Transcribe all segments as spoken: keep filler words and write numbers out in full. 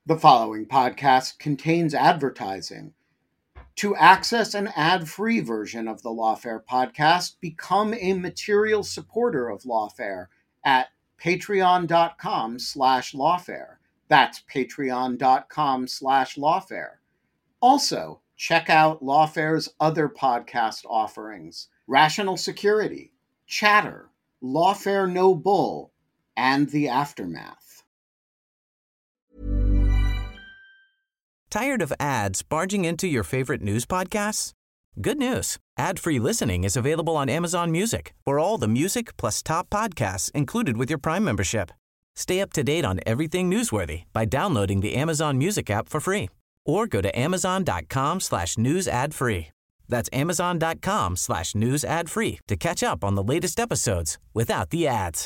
The following podcast contains advertising. To access an ad-free version of the Lawfare podcast, become a material supporter of Lawfare at patreon.com slash lawfare. That's patreon.com slash lawfare. Also, check out Lawfare's other podcast offerings: Rational Security, Chatter, Lawfare No Bull, and The Aftermath. Tired of ads barging into your favorite news podcasts? Good news. Ad-free listening is available on Amazon Music for all the music plus top podcasts included with your Prime membership. Stay up to date on everything newsworthy by downloading the Amazon Music app for free or go to amazon.com slash news ad free. That's amazon.com slash news ad free to catch up on the latest episodes without the ads.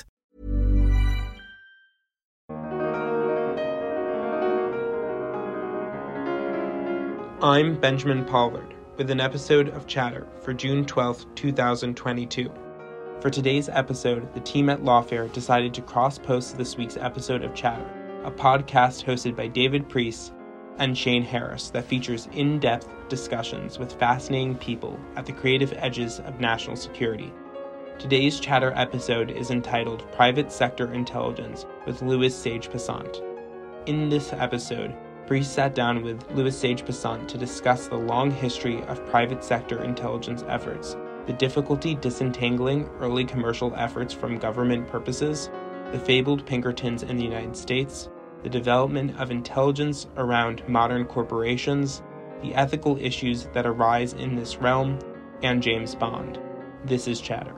I'm Benjamin Pollard with an episode of Chatter for June twelfth, twenty twenty-two. For today's episode, the team at Lawfare decided to cross-post this week's episode of Chatter, a podcast hosted by David Priess and Shane Harris that features in-depth discussions with fascinating people at the creative edges of national security. Today's Chatter episode is entitled Private Sector Intelligence with Louis Sage-Passant. In this episode, Priess sat down with Louis Sage-Passant to discuss the long history of private sector intelligence efforts, the difficulty disentangling early commercial efforts from government purposes, the fabled Pinkertons in the United States, the development of intelligence around modern corporations, the ethical issues that arise in this realm, and James Bond. This is Chatter.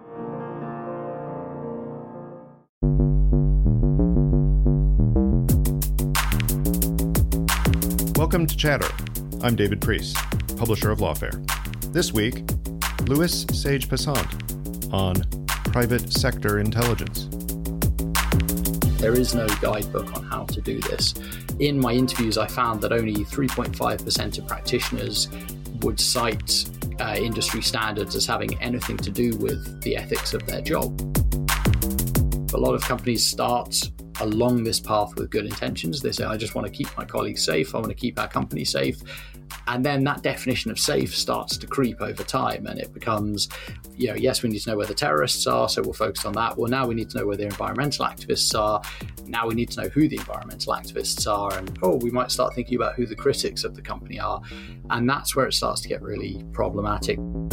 Welcome to Chatter. I'm David Priess, publisher of Lawfare. This week, Louis Sage-Passant on private sector intelligence. There is no guidebook on how to do this. In my interviews, I found that only three point five percent of practitioners would cite uh, industry standards as having anything to do with the ethics of their job. A lot of companies start along this path with good intentions. They say, I just want to keep my colleagues safe. I want to keep our company safe. And then that definition of safe starts to creep over time. And it becomes, you know, yes, we need to know where the terrorists are, so we'll focus on that. Well, now we need to know where the environmental activists are. Now we need to know who the environmental activists are. And, oh, we might start thinking about who the critics of the company are. And that's where it starts to get really problematic.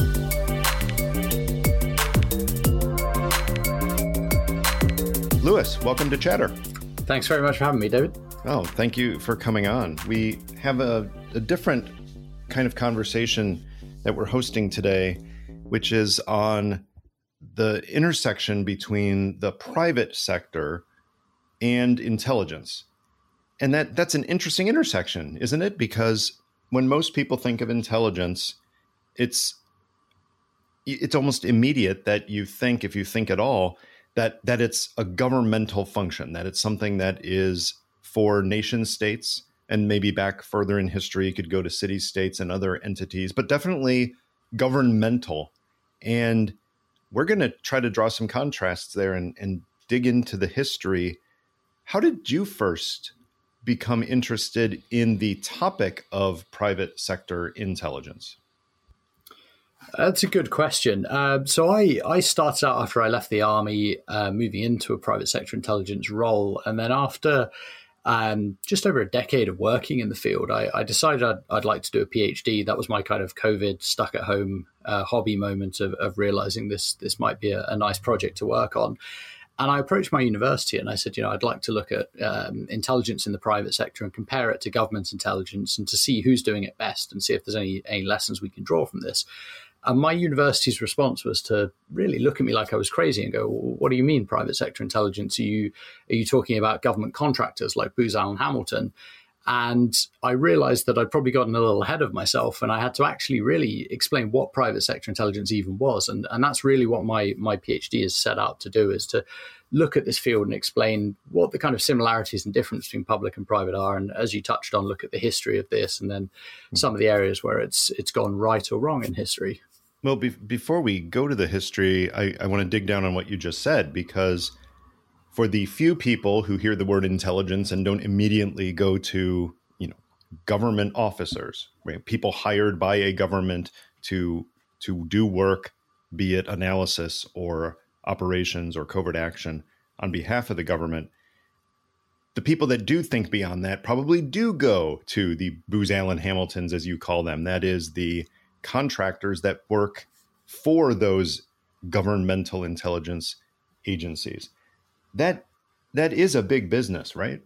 Louis, welcome to Chatter. Thanks very much for having me, David. Oh, thank you for coming on. We have a, a different kind of conversation that we're hosting today, which is on the intersection between the private sector and intelligence. And that that's an interesting intersection, isn't it? Because when most people think of intelligence, it's it's almost immediate that you think, if you think at all, that that it's a governmental function, that it's something that is for nation states, and maybe back further in history, you could go to city states and other entities, but definitely governmental. And we're going to try to draw some contrasts there and, and dig into the history. How did you first become interested in the topic of private sector intelligence? That's a good question. Uh, so I, I started out after I left the army, uh, moving into a private sector intelligence role. And then after um, just over a decade of working in the field, I, I decided I'd, I'd like to do a PhD. That was my kind of COVID stuck at home uh, hobby moment of, of realizing this, this might be a, a nice project to work on. And I approached my university and I said, you know, I'd like to look at um, intelligence in the private sector and compare it to government intelligence and to see who's doing it best and see if there's any, any lessons we can draw from this. And my university's response was to really look at me like I was crazy and go, well, what do you mean private sector intelligence? Are you are you talking about government contractors like Booz Allen Hamilton? And I realized that I'd probably gotten a little ahead of myself and I had to actually really explain what private sector intelligence even was. And, and that's really what my, my PhD is set out to do, is to look at this field and explain what the kind of similarities and difference between public and private are. And as you touched on, look at the history of this and then some of the areas where it's it's gone right or wrong in history. Well, be- before we go to the history, I, I want to dig down on what you just said, because for the few people who hear the word intelligence and don't immediately go to, you know, government officers, right? People hired by a government to to do work, be it analysis or operations or covert action on behalf of the government. The people that do think beyond that probably do go to the Booz Allen Hamiltons, as you call them. That is the contractors that work for those governmental intelligence agencies. That that is a big business, right?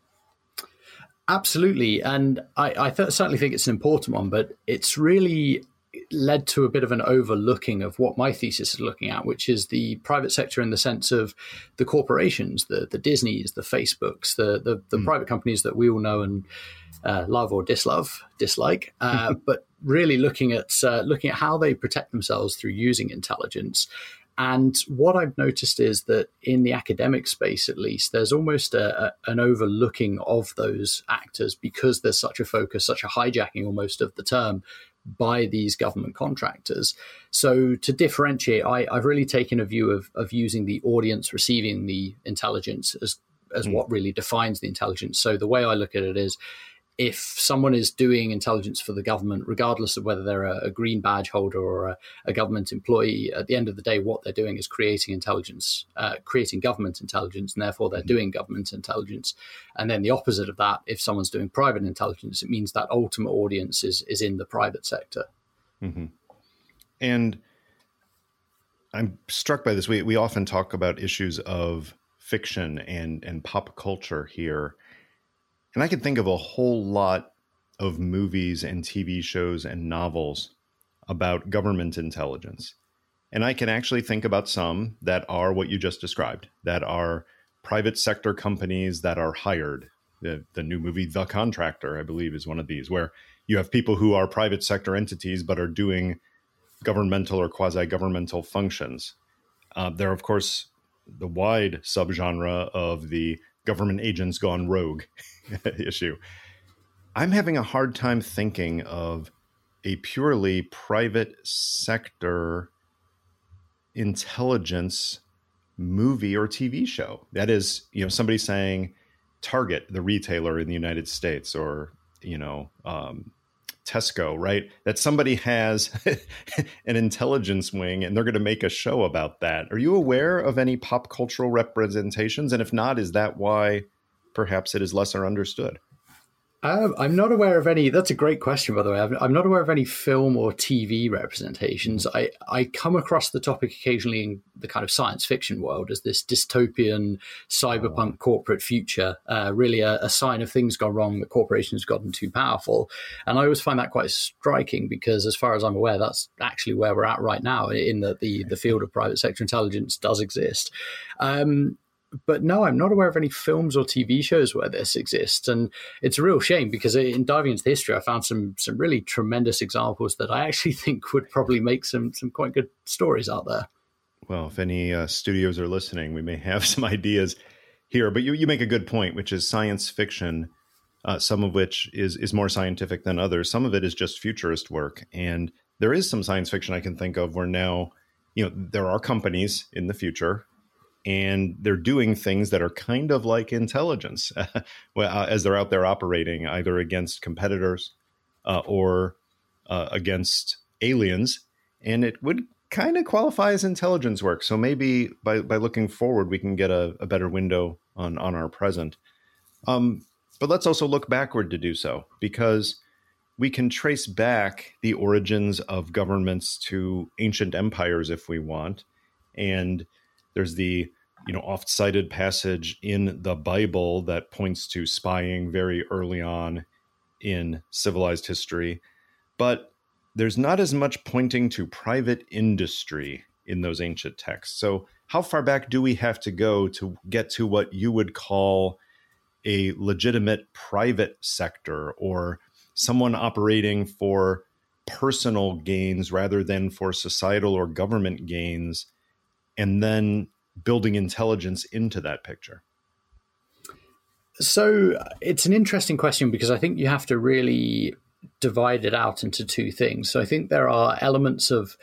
Absolutely. And I, I th- certainly think it's an important one, but it's really led to a bit of an overlooking of what my thesis is looking at, which is the private sector in the sense of the corporations, the the Disneys, the Facebooks, the the, the mm. private companies that we all know and uh, love or dislove, dislike, uh, but really looking at uh, looking at how they protect themselves through using intelligence. And what I've noticed is that in the academic space, at least, there's almost a, a, an overlooking of those actors because there's such a focus, such a hijacking almost of the term by these government contractors. So to differentiate, I, I've really taken a view of, of using the audience receiving the intelligence as, as mm. what really defines the intelligence. So the way I look at it is, if someone is doing intelligence for the government, regardless of whether they're a, a green badge holder or a, a government employee, at the end of the day, what they're doing is creating intelligence, uh, creating government intelligence, and therefore they're doing government intelligence. And then the opposite of that, if someone's doing private intelligence, it means that ultimate audience is, is in the private sector. Mm-hmm. And I'm struck by this. We we often talk about issues of fiction and, and pop culture here. And I can think of a whole lot of movies and T V shows and novels about government intelligence. And I can actually think about some that are what you just described, that are private sector companies that are hired. The, the new movie, The Contractor, I believe, is one of these, where you have people who are private sector entities but are doing governmental or quasi-governmental functions. Uh, there are, of course, the wide subgenre of the government agents gone rogue issue. I'm having a hard time thinking of a purely private sector intelligence movie or T V show. That is, you know, somebody saying Target, the retailer in the United States, or, you know, um, Tesco, right? That somebody has an intelligence wing and they're going to make a show about that. Are you aware of any pop cultural representations? And if not, is that why perhaps it is lesser understood? Um, I'm not aware of any. That's a great question, by the way. I'm, I'm not aware of any film or T V representations. I, I come across the topic occasionally in the kind of science fiction world as this dystopian cyberpunk oh. corporate future, uh, really a, a sign of things gone wrong, that corporations have gotten too powerful. And I always find that quite striking because, as far as I'm aware, that's actually where we're at right now, in that the, the field of private sector intelligence does exist. Um, But no, I'm not aware of any films or T V shows where this exists. And it's a real shame because in diving into the history, I found some some really tremendous examples that I actually think would probably make some some quite good stories out there. Well, if any uh, studios are listening, we may have some ideas here. But you, you make a good point, which is science fiction, uh, some of which is, is more scientific than others. Some of it is just futurist work. And there is some science fiction I can think of where now, you know, there are companies in the future and they're doing things that are kind of like intelligence well, uh, as they're out there operating either against competitors uh, or uh, against aliens. And it would kind of qualify as intelligence work. So maybe by, by looking forward, we can get a, a better window on, on our present. Um, but let's also look backward to do so, because we can trace back the origins of governments to ancient empires if we want. And there's the, you know, oft-cited passage in the Bible that points to spying very early on in civilized history. But there's not as much pointing to private industry in those ancient texts. So how far back do we have to go to get to what you would call a legitimate private sector, or someone operating for personal gains rather than for societal or government gains, and then building intelligence into that picture? So it's an interesting question because I think you have to really divide it out into two things. So I think there are elements of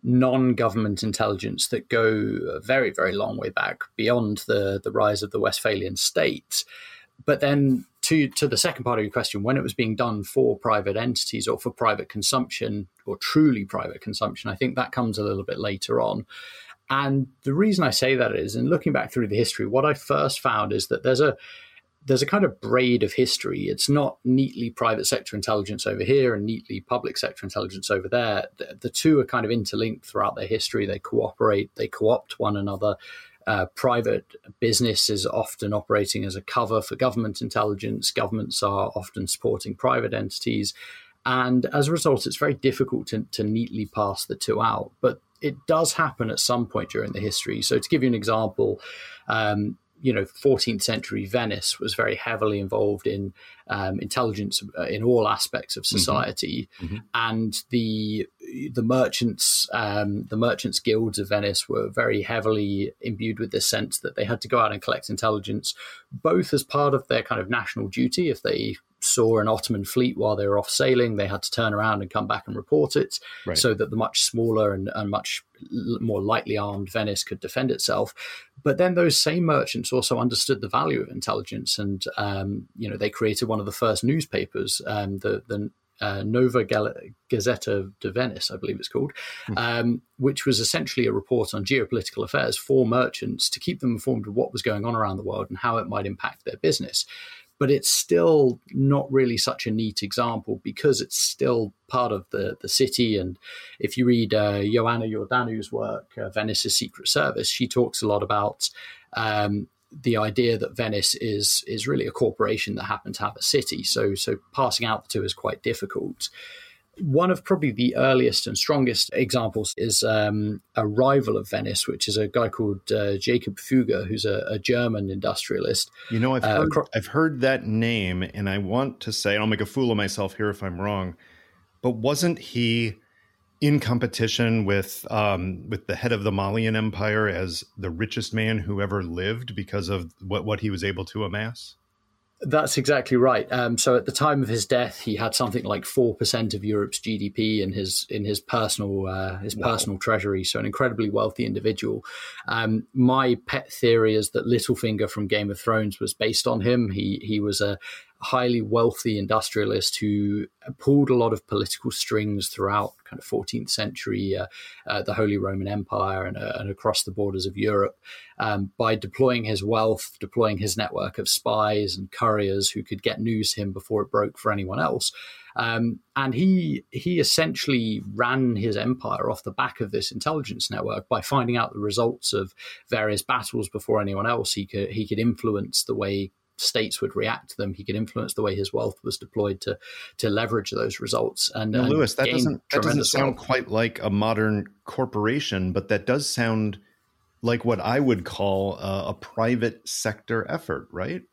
non-government intelligence that go a very, very long way back beyond the, the rise of the Westphalian state. But then to, to the second part of your question, when it was being done for private entities or for private consumption or truly private consumption, I think that comes a little bit later on. And the reason I say that is, in looking back through the history, what I first found is that there's a there's a kind of braid of history. It's not neatly private sector intelligence over here and neatly public sector intelligence over there. The, the two are kind of interlinked throughout their history. They cooperate, they co-opt one another. Uh, private business is often operating as a cover for government intelligence. Governments are often supporting private entities. And as a result, it's very difficult to, to neatly pass the two out. But it does happen at some point during the history. So to give you an example, um, you know, fourteenth century Venice was very heavily involved in um, intelligence in all aspects of society, mm-hmm. and the the merchants, um, the merchants' guilds of Venice were very heavily imbued with this sense that they had to go out and collect intelligence, both as part of their kind of national duty. If they saw an Ottoman fleet while they were off sailing, they had to turn around and come back and report it, right. so that the much smaller and, and much more lightly armed Venice could defend itself. But then those same merchants also understood the value of intelligence, and um, you know, they created one of the first newspapers, um, the the uh, Nova Gazzetta de Venice, I believe it's called, mm. um, which was essentially a report on geopolitical affairs for merchants to keep them informed of what was going on around the world and how it might impact their business. But it's still not really such a neat example because it's still part of the, the city. And if you read uh, Ioana Iordanu's work, uh, Venice's Secret Service, she talks a lot about um, the idea that Venice is is really a corporation that happened to have a city. So, so passing out the two is quite difficult. One of probably the earliest and strongest examples is um, a rival of Venice, which is a guy called uh, Jacob Fugger, who's a, a German industrialist. You know, I've, uh, heard, acro- I've heard that name, and I want to say, and I'll make a fool of myself here if I'm wrong, but wasn't he in competition with um, with the head of the Malian Empire as the richest man who ever lived because of what, what he was able to amass? That's exactly right. Um, so at the time of his death, he had something like four percent of Europe's G D P in his in his personal uh, his wow. personal treasury. So an incredibly wealthy individual. Um, my pet theory is that Littlefinger from Game of Thrones was based on him. He he was a highly wealthy industrialist who pulled a lot of political strings throughout kind of fourteenth century, uh, uh, the Holy Roman Empire and, uh, and across the borders of Europe, um, by deploying his wealth, deploying his network of spies and couriers who could get news to him before it broke for anyone else. Um, and he he essentially ran his empire off the back of this intelligence network by finding out the results of various battles before anyone else. He could he could influence the way states would react to them. He could influence the way his wealth was deployed to to leverage those results. And, now, and Lewis, that doesn't that doesn't sound wealth. quite like a modern corporation, but that does sound like what I would call a, a private sector effort, right?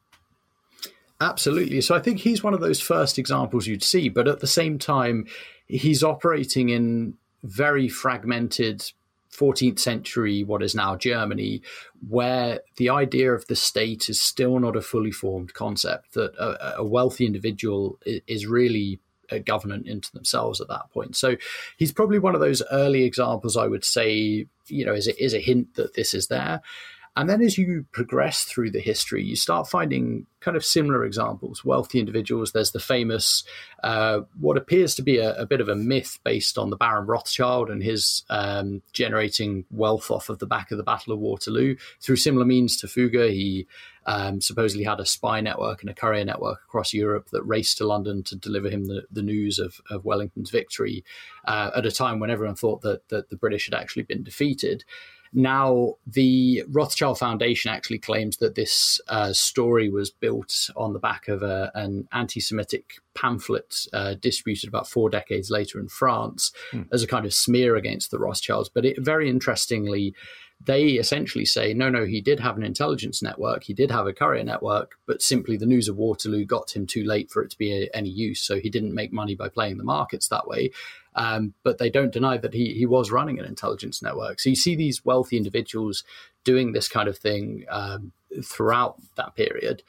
Absolutely. So I think he's one of those first examples you'd see, but at the same time, he's operating in very fragmented fourteenth century, what is now Germany, where the idea of the state is still not a fully formed concept, that a, a wealthy individual is really a governant into themselves at that point. So he's probably one of those early examples, I would say, you know, is a, is a hint that this is there. And then as you progress through the history, you start finding kind of similar examples, wealthy individuals. There's the famous, uh, what appears to be a, a bit of a myth based on the Baron Rothschild and his um, generating wealth off of the back of the Battle of Waterloo. Through similar means to Fugger, he um, supposedly had a spy network and a courier network across Europe that raced to London to deliver him the, the news of, of Wellington's victory uh, at a time when everyone thought that, that the British had actually been defeated. Now, the Rothschild Foundation actually claims that this uh, story was built on the back of a, an anti-Semitic pamphlet uh, distributed about four decades later in France hmm. as a kind of smear against the Rothschilds. But it, very interestingly, they essentially say, no, no, he did have an intelligence network, he did have a courier network, but simply the news of Waterloo got him too late for it to be a, any use. So he didn't make money by playing the markets that way. Um, but they don't deny that he he was running an intelligence network. So you see these wealthy individuals doing this kind of thing um, throughout that period.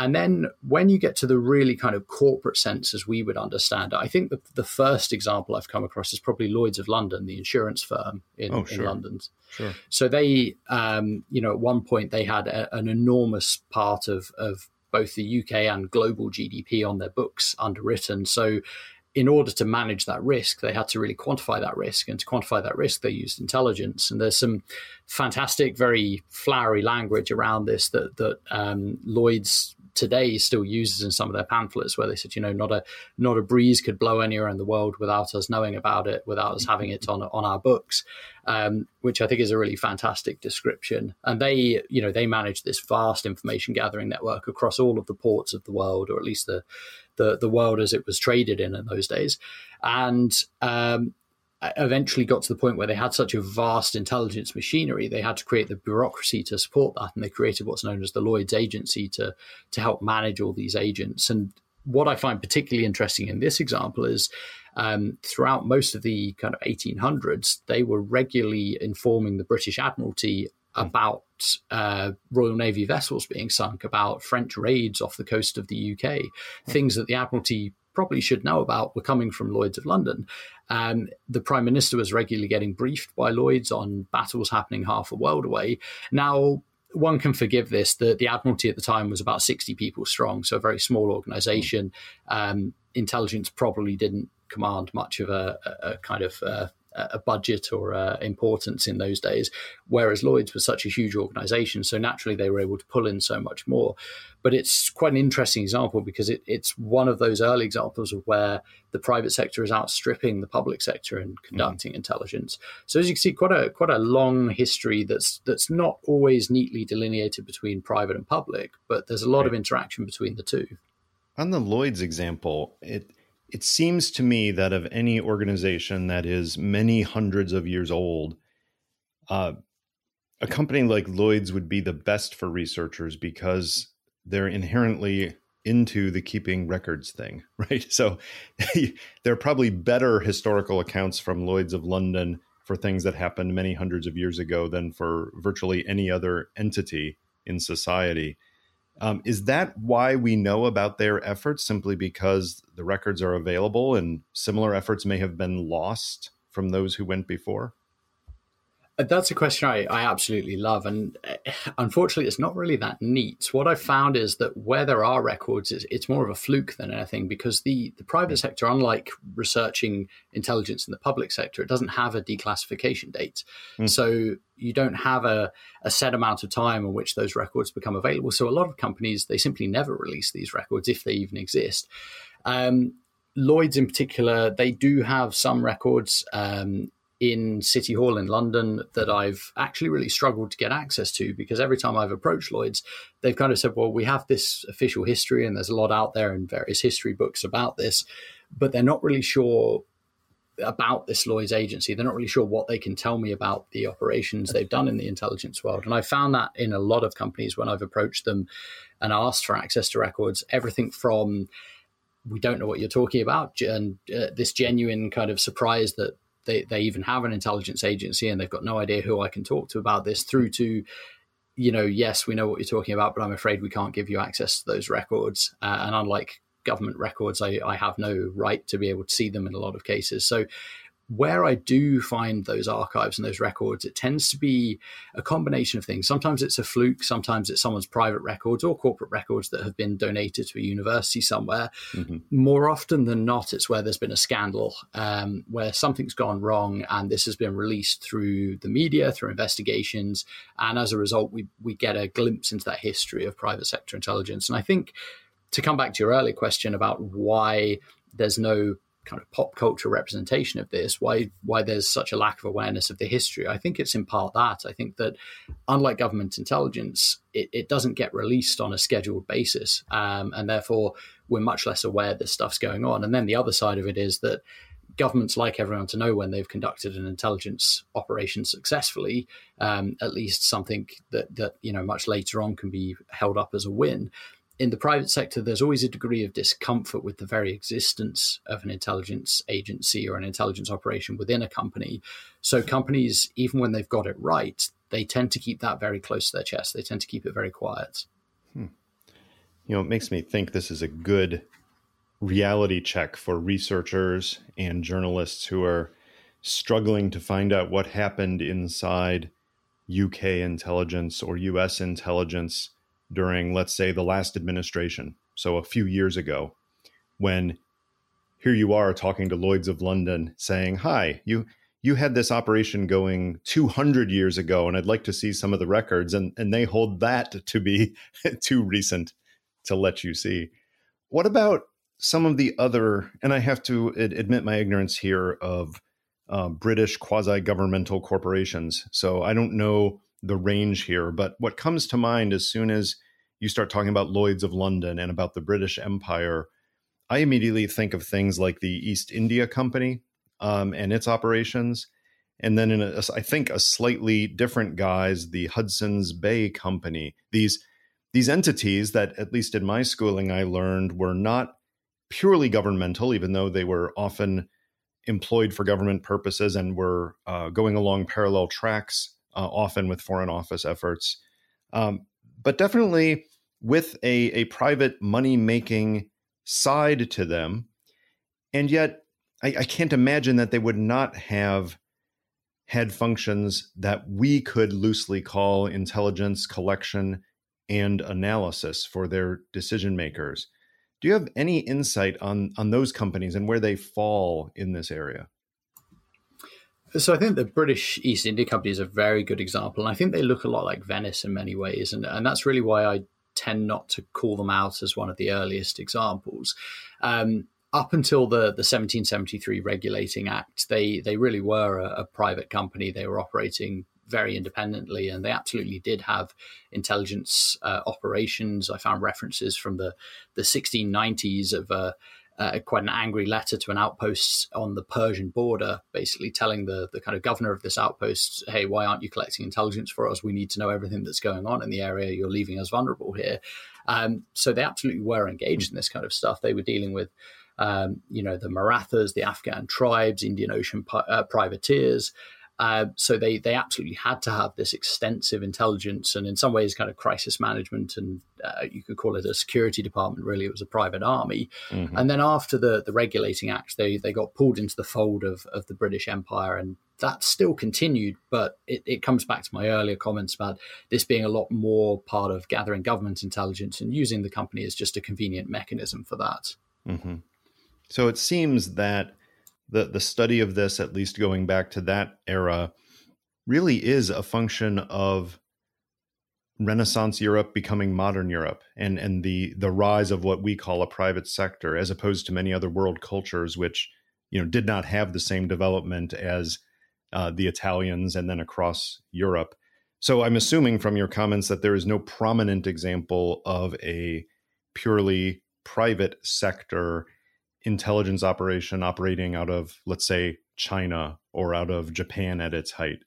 And then when you get to the really kind of corporate sense, as we would understand it, I think the, the first example I've come across is probably Lloyd's of London, the insurance firm in, oh, sure. in London. Sure. So they, um, you know, at one point they had a, an enormous part of, of both the U K and global G D P on their books underwritten. So in order to manage that risk, they had to really quantify that risk. And to quantify that risk, they used intelligence. And there's some fantastic, very flowery language around this that, that um, Lloyd's today still uses in some of their pamphlets, where they said, you know, not a not a breeze could blow anywhere in the world without us knowing about it, without us having it on on our books, um, which I think is a really fantastic description. And they, you know, they manage this vast information gathering network across all of the ports of the world, or at least the the, the world as it was traded in in those days. And um, eventually got to the point where they had such a vast intelligence machinery, they had to create the bureaucracy to support that. And they created what's known as the Lloyd's Agency to, to help manage all these agents. And what I find particularly interesting in this example is um, throughout most of the kind of eighteen hundreds, they were regularly informing the British Admiralty about uh, Royal Navy vessels being sunk, about French raids off the coast of the U K, things that the Admiralty probably should know about were coming from Lloyd's of London. Um, the Prime Minister was regularly getting briefed by Lloyd's on battles happening half a world away. Now, one can forgive this. The, the Admiralty at the time was about sixty people strong, so a very small organisation. Um, intelligence probably didn't command much of a, a, a kind of uh, a budget or uh, importance in those days, whereas Lloyd's was such a huge organisation, so naturally they were able to pull in so much more. But it's quite an interesting example because it, it's one of those early examples of where the private sector is outstripping the public sector in conducting mm. intelligence. So as you can see, quite a quite a long history that's that's not always neatly delineated between private and public, but there's a lot right. of interaction between the two. On the Lloyd's example, it It seems to me that of any organization that is many hundreds of years old, uh, a company like Lloyd's would be the best for researchers because they're inherently into the keeping records thing, right? So there are probably better historical accounts from Lloyd's of London for things that happened many hundreds of years ago than for virtually any other entity in society. Um, is that why we know about their efforts, simply because the records are available and similar efforts may have been lost from those who went before? That's a question I, I absolutely love. And unfortunately, it's not really that neat. What I've found is that where there are records, it's, it's more of a fluke than anything, because the, the private sector, unlike researching intelligence in the public sector, it doesn't have a declassification date. Mm. So you don't have a, a set amount of time in which those records become available. So a lot of companies, they simply never release these records if they even exist. Um, Lloyd's in particular, they do have some records um, in City Hall in London that I've actually really struggled to get access to, because every time I've approached Lloyd's, they've kind of said, well, we have this official history and there's a lot out there in various history books about this, but they're not really sure about this Lloyd's agency. They're not really sure what they can tell me about the operations they've done in the intelligence world. And I found that in a lot of companies when I've approached them and asked for access to records, everything from we don't know what you're talking about, and uh, this genuine kind of surprise that They they even have an intelligence agency and they've got no idea who I can talk to about this, through to, you know, yes, we know what you're talking about, but I'm afraid we can't give you access to those records. Uh, and unlike government records, I, I have no right to be able to see them in a lot of cases. So where I do find those archives and those records, it tends to be a combination of things. Sometimes it's a fluke, sometimes it's someone's private records or corporate records that have been donated to a university somewhere. Mm-hmm. More often than not, it's where there's been a scandal, um, where something's gone wrong and this has been released through the media, through investigations. And as a result, we, we get a glimpse into that history of private sector intelligence. And I think, to come back to your earlier question about why there's no kind of pop culture representation of this, why why there's such a lack of awareness of the history, I think it's in part that. I think that unlike government intelligence, it, it doesn't get released on a scheduled basis. Um, and therefore, we're much less aware this stuff's going on. And then the other side of it is that governments like everyone to know when they've conducted an intelligence operation successfully, um, at least something that, that, you know, much later on can be held up as a win. In the private sector, there's always a degree of discomfort with the very existence of an intelligence agency or an intelligence operation within a company. So companies, even when they've got it right, they tend to keep that very close to their chest. They tend to keep it very quiet. Hmm. You know, it makes me think this is a good reality check for researchers and journalists who are struggling to find out what happened inside U K intelligence or U S intelligence during, let's say, the last administration. So a few years ago, when here you are talking to Lloyd's of London saying, hi, you you had this operation going two hundred years ago, and I'd like to see some of the records. And, and they hold that to be too recent to let you see. What about some of the other, and I have to ad- admit my ignorance here of uh, British quasi-governmental corporations. So I don't know the range here, but what comes to mind as soon as you start talking about Lloyd's of London and about the British Empire, I immediately think of things like the East India Company um, and its operations. And then in a, I think a slightly different guise, the Hudson's Bay Company. These, these entities that, at least in my schooling, I learned were not purely governmental, even though they were often employed for government purposes and were uh, going along parallel tracks, uh, often with Foreign Office efforts. Um, but definitely with a, a private money-making side to them. And yet, I, I can't imagine that they would not have had functions that we could loosely call intelligence collection and analysis for their decision makers. Do you have any insight on, on those companies and where they fall in this area? So I think the British East India Company is a very good example. And I think they look a lot like Venice in many ways. And, and that's really why I tend not to call them out as one of the earliest examples. Um, up until the, the seventeen seventy-three Regulating Act, they, they really were a, a private company. They were operating very independently, and they absolutely did have intelligence uh, operations. I found references from the, the sixteen nineties of uh, uh, quite an angry letter to an outpost on the Persian border, basically telling the, the kind of governor of this outpost, hey, why aren't you collecting intelligence for us? We need to know everything that's going on in the area. You're leaving us vulnerable here. Um, so they absolutely were engaged in this kind of stuff. They were dealing with um, you know, the Marathas, the Afghan tribes, Indian Ocean pi- uh, privateers. Uh, so they they absolutely had to have this extensive intelligence and in some ways kind of crisis management, and uh, you could call it a security department. Really, it was a private army. Mm-hmm. And then after the, the Regulating Act, they they got pulled into the fold of, of the British Empire, and that still continued. But it, it comes back to my earlier comments about this being a lot more part of gathering government intelligence and using the company as just a convenient mechanism for that. Mm-hmm. So it seems that The the study of this, at least going back to that era, really is a function of Renaissance Europe becoming modern Europe and, and the the rise of what we call a private sector, as opposed to many other world cultures, which, you know, did not have the same development as uh, the Italians and then across Europe. So I'm assuming from your comments that there is no prominent example of a purely private sector intelligence operation operating out of, let's say, China or out of Japan at its height?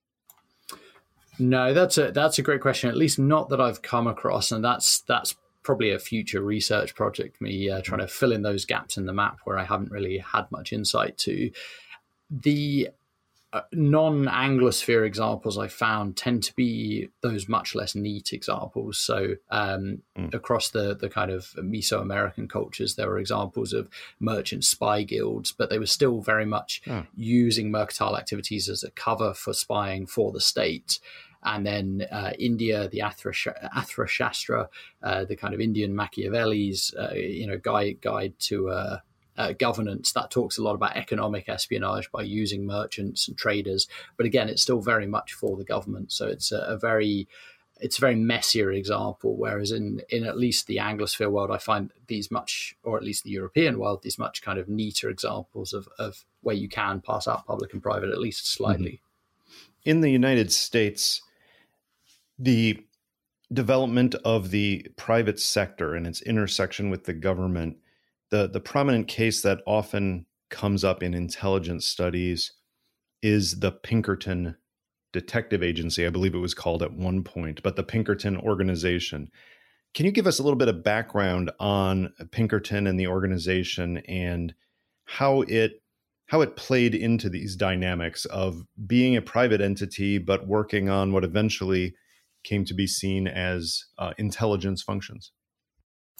No, that's a that's a great question. At least not that I've come across, and that's that's probably a future research project. Me uh, trying to fill in those gaps in the map where I haven't really had much insight to. The uh, non-Anglosphere examples I found tend to be those much less neat examples. So um, mm. across the the kind of Mesoamerican cultures, there were examples of merchant spy guilds, but they were still very much oh. using mercantile activities as a cover for spying for the state. And then uh, India, the Athra, Athra Shastra, uh, the kind of Indian Machiavelli's, uh, you know, guide guide to uh, uh, governance, that talks a lot about economic espionage by using merchants and traders. But again, it's still very much for the government. So it's a, a very it's a very messier example. Whereas in in at least the Anglosphere world, I find these much, or at least the European world, these much kind of neater examples of of where you can pass out public and private, at least slightly. In the United States, the development of the private sector and its intersection with the government, the, the prominent case that often comes up in intelligence studies is the Pinkerton Detective Agency. I believe it was called at one point, but the Pinkerton organization. Can you give us a little bit of background on Pinkerton and the organization and how it how it played into these dynamics of being a private entity, but working on what eventually came to be seen as uh, intelligence functions?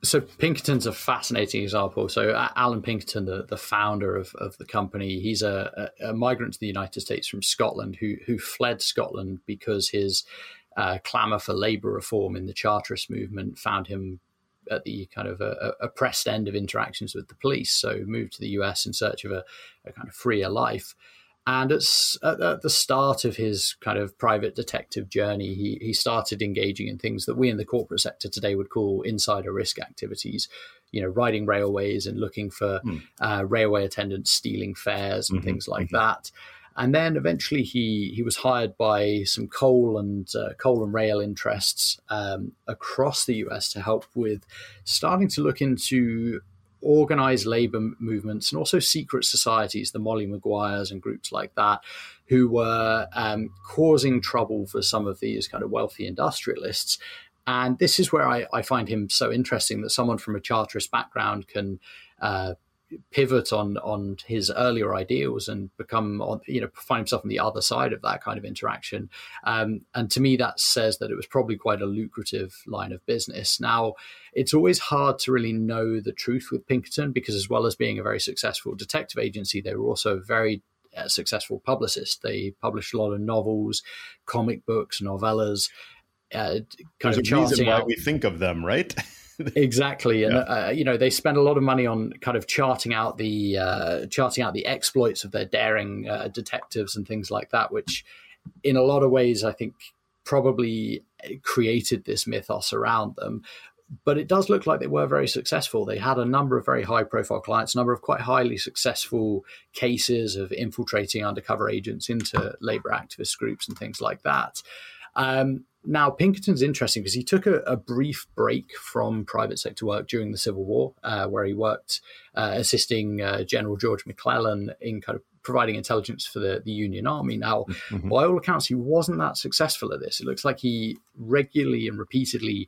So Pinkerton's a fascinating example. So Alan Pinkerton, the, the founder of, of the company, he's a, a, a migrant to the United States from Scotland who who fled Scotland because his uh, clamour for labour reform in the Chartist movement found him at the kind of a, a oppressed end of interactions with the police. So moved to the U S in search of a, a kind of freer life. And it's at, at the start of his kind of private detective journey, he, he started engaging in things that we in the corporate sector today would call insider risk activities, you know, riding railways and looking for mm. uh, railway attendants stealing fares and mm-hmm, things like mm-hmm. that. And then eventually he he was hired by some coal and uh, coal and rail interests um, across the U S to help with starting to look into organized labor movements and also secret societies, the Molly Maguires and groups like that, who were um, causing trouble for some of these kind of wealthy industrialists. And this is where I, I find him so interesting, that someone from a Chartist background can uh, pivot on on his earlier ideals and become, on, you know, find himself on the other side of that kind of interaction. Um, and to me, that says that it was probably quite a lucrative line of business. Now, it's always hard to really know the truth with Pinkerton, because as well as being a very successful detective agency, they were also very uh, successful publicists. They published a lot of novels, comic books, novellas, uh, kind There's of a reason why out. we think of them, right? Exactly, and yeah. uh, you know, they spend a lot of money on kind of charting out the uh, charting out the exploits of their daring uh, detectives and things like that, which, in a lot of ways, I think probably created this mythos around them. But it does look like they were very successful. They had a number of very high-profile clients, a number of quite highly successful cases of infiltrating undercover agents into labour activist groups and things like that. Um, Now, Pinkerton's interesting because he took a, a brief break from private sector work during the Civil War, uh, where he worked uh, assisting uh, General George McClellan in kind of providing intelligence for the, the Union Army. Now, mm-hmm. by all accounts, he wasn't that successful at this. It looks like he regularly and repeatedly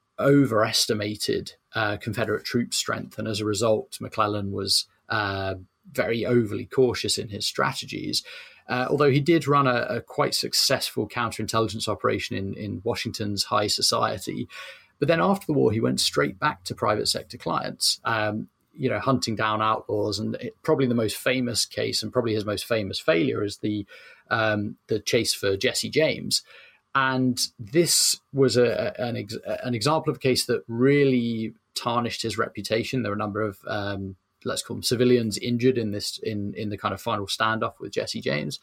overestimated uh, Confederate troop strength. And as a result, McClellan was uh, very overly cautious in his strategies. Uh, although he did run a, a quite successful counterintelligence operation in, in Washington's high society. But then after the war, he went straight back to private sector clients, um, you know, hunting down outlaws. And it, probably the most famous case, and probably his most famous failure, is the um, the chase for Jesse James. And this was a, an, ex- an example of a case that really tarnished his reputation. There were a number of um, let's call them civilians injured in this in in the kind of final standoff with Jesse James.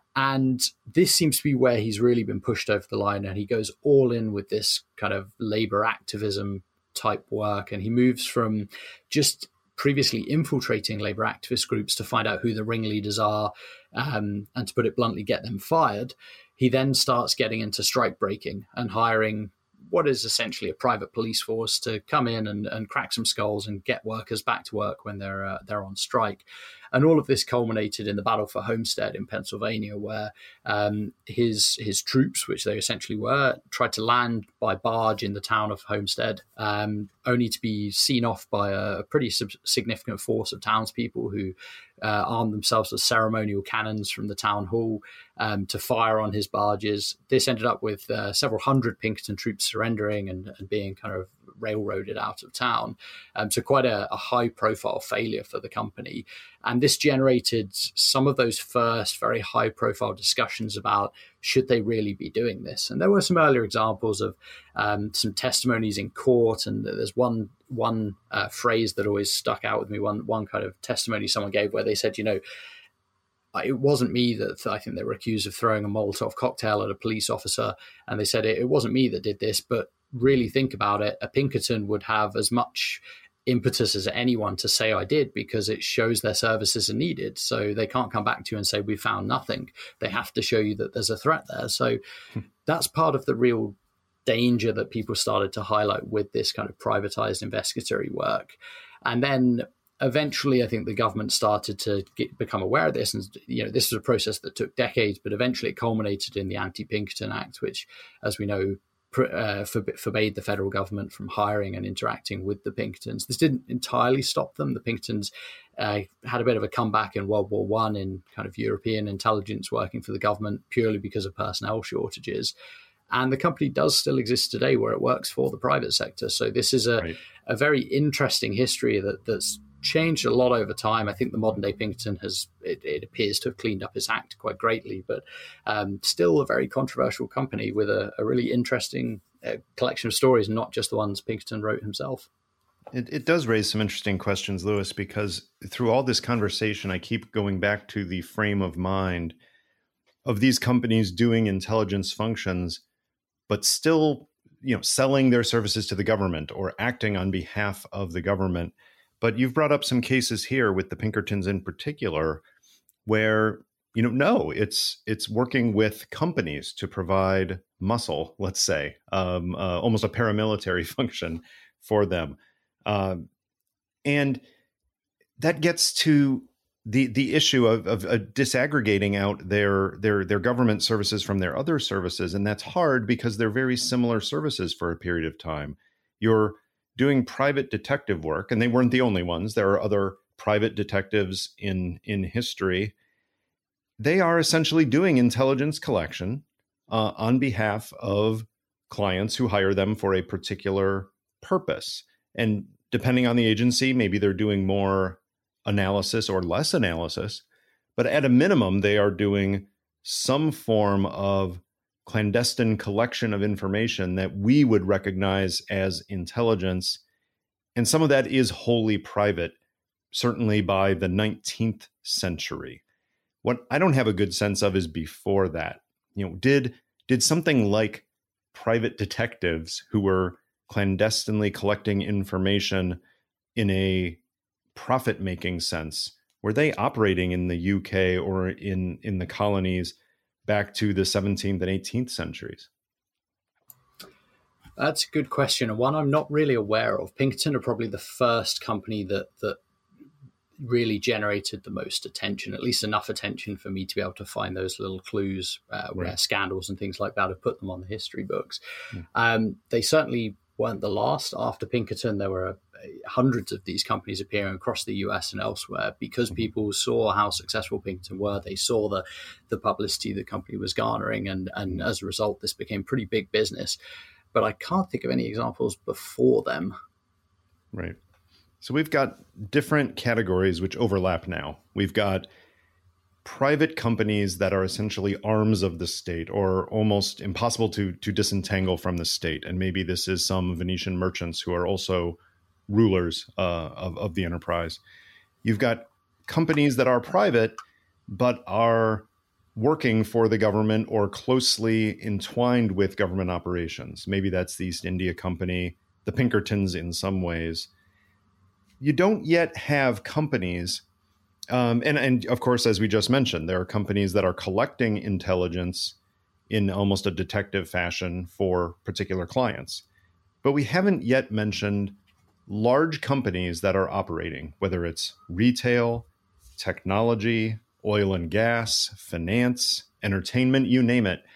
And this seems to be where he's really been pushed over the line, and he goes all in with this kind of labor activism type work. And he moves from just previously infiltrating labor activist groups to find out who the ringleaders are, um, and to put it bluntly, get them fired. He then starts getting into strike breaking and hiring what is essentially a private police force to come in and, and crack some skulls and get workers back to work when they're uh, they're on strike. And all of this culminated in the Battle for Homestead in Pennsylvania, where um, his his troops, which they essentially were, tried to land by barge in the town of Homestead, um, only to be seen off by a, a pretty sub- significant force of townspeople who uh, armed themselves with ceremonial cannons from the town hall um, to fire on his barges. This ended up with uh, several hundred Pinkerton troops surrendering and, and being kind of railroaded out of town. Um, so quite a, a high-profile failure for the company. And this generated some of those first very high-profile discussions about should they really be doing this. And there were some earlier examples of um, some testimonies in court. And there's one one uh, phrase that always stuck out with me, one one kind of testimony someone gave where they said, you know, it wasn't me that I think they were accused of throwing a Molotov cocktail at a police officer. And they said it, it wasn't me that did this, but really think about it. A Pinkerton would have as much impetus as anyone to say I did, because it shows their services are needed. So they can't come back to you and say we found nothing. They have to show you that there's a threat there. So that's part of the real danger that people started to highlight with this kind of privatized investigatory work. And then eventually, I think the government started to get, become aware of this. And, you know, this was a process that took decades, but eventually it culminated in the Anti-Pinkerton Act, which, as we know, uh, forbade the federal government from hiring and interacting with the Pinkertons. This didn't entirely stop them. The Pinkertons uh, had a bit of a comeback in World War One in kind of European intelligence working for the government purely because of personnel shortages. And the company does still exist today where it works for the private sector. So this is a, right. a very interesting history that, that's changed a lot over time. I think the modern day Pinkerton has, it, it appears to have cleaned up its act quite greatly, but um, still a very controversial company with a, a really interesting uh, collection of stories, not just the ones Pinkerton wrote himself. It, it does raise some interesting questions, Lewis, because through all this conversation, I keep going back to the frame of mind of these companies doing intelligence functions, but still, you know, selling their services to the government or acting on behalf of the government. But you've brought up some cases here with the Pinkertons in particular, where, you know, no, it's it's working with companies to provide muscle, let's say, um, uh, almost a paramilitary function for them. Um, and that gets to the the issue of, of, of disaggregating out their their their government services from their other services. And that's hard because they're very similar services for a period of time. You're doing private detective work, and they weren't the only ones. There are other private detectives in, in history. They are essentially doing intelligence collection uh, on behalf of clients who hire them for a particular purpose. And depending on the agency, maybe they're doing more analysis or less analysis, but at a minimum, they are doing some form of clandestine collection of information that we would recognize as intelligence. And some of that is wholly private, certainly by the nineteenth century. What I don't have a good sense of is before that. You know, did did something like private detectives who were clandestinely collecting information in a profit-making sense, were they operating in the U K or in, in the colonies back to the seventeenth and eighteenth centuries? That's a good question, and one I'm not really aware of. Pinkerton are probably the first company that that really generated the most attention, at least enough attention for me to be able to find those little clues uh, where right. scandals and things like that have put them on the history books. Yeah. Um, they certainly weren't the last. After Pinkerton, there were uh, hundreds of these companies appearing across the U S and elsewhere because mm-hmm. people saw how successful Pinkerton were. They saw the the publicity the company was garnering, and, and as a result, this became pretty big business. But I can't think of any examples before them. Right. So we've got different categories which overlap now. We've got private companies that are essentially arms of the state or almost impossible to, to disentangle from the state. And maybe this is some Venetian merchants who are also rulers uh, of, of the enterprise. You've got companies that are private, but are working for the government or closely entwined with government operations. Maybe that's the East India Company, the Pinkertons in some ways. You don't yet have companies, um, and, and of course, as we just mentioned, there are companies that are collecting intelligence in almost a detective fashion for particular clients. But we haven't yet mentioned large companies that are operating, whether it's retail, technology, oil and gas, finance, entertainment, you name it.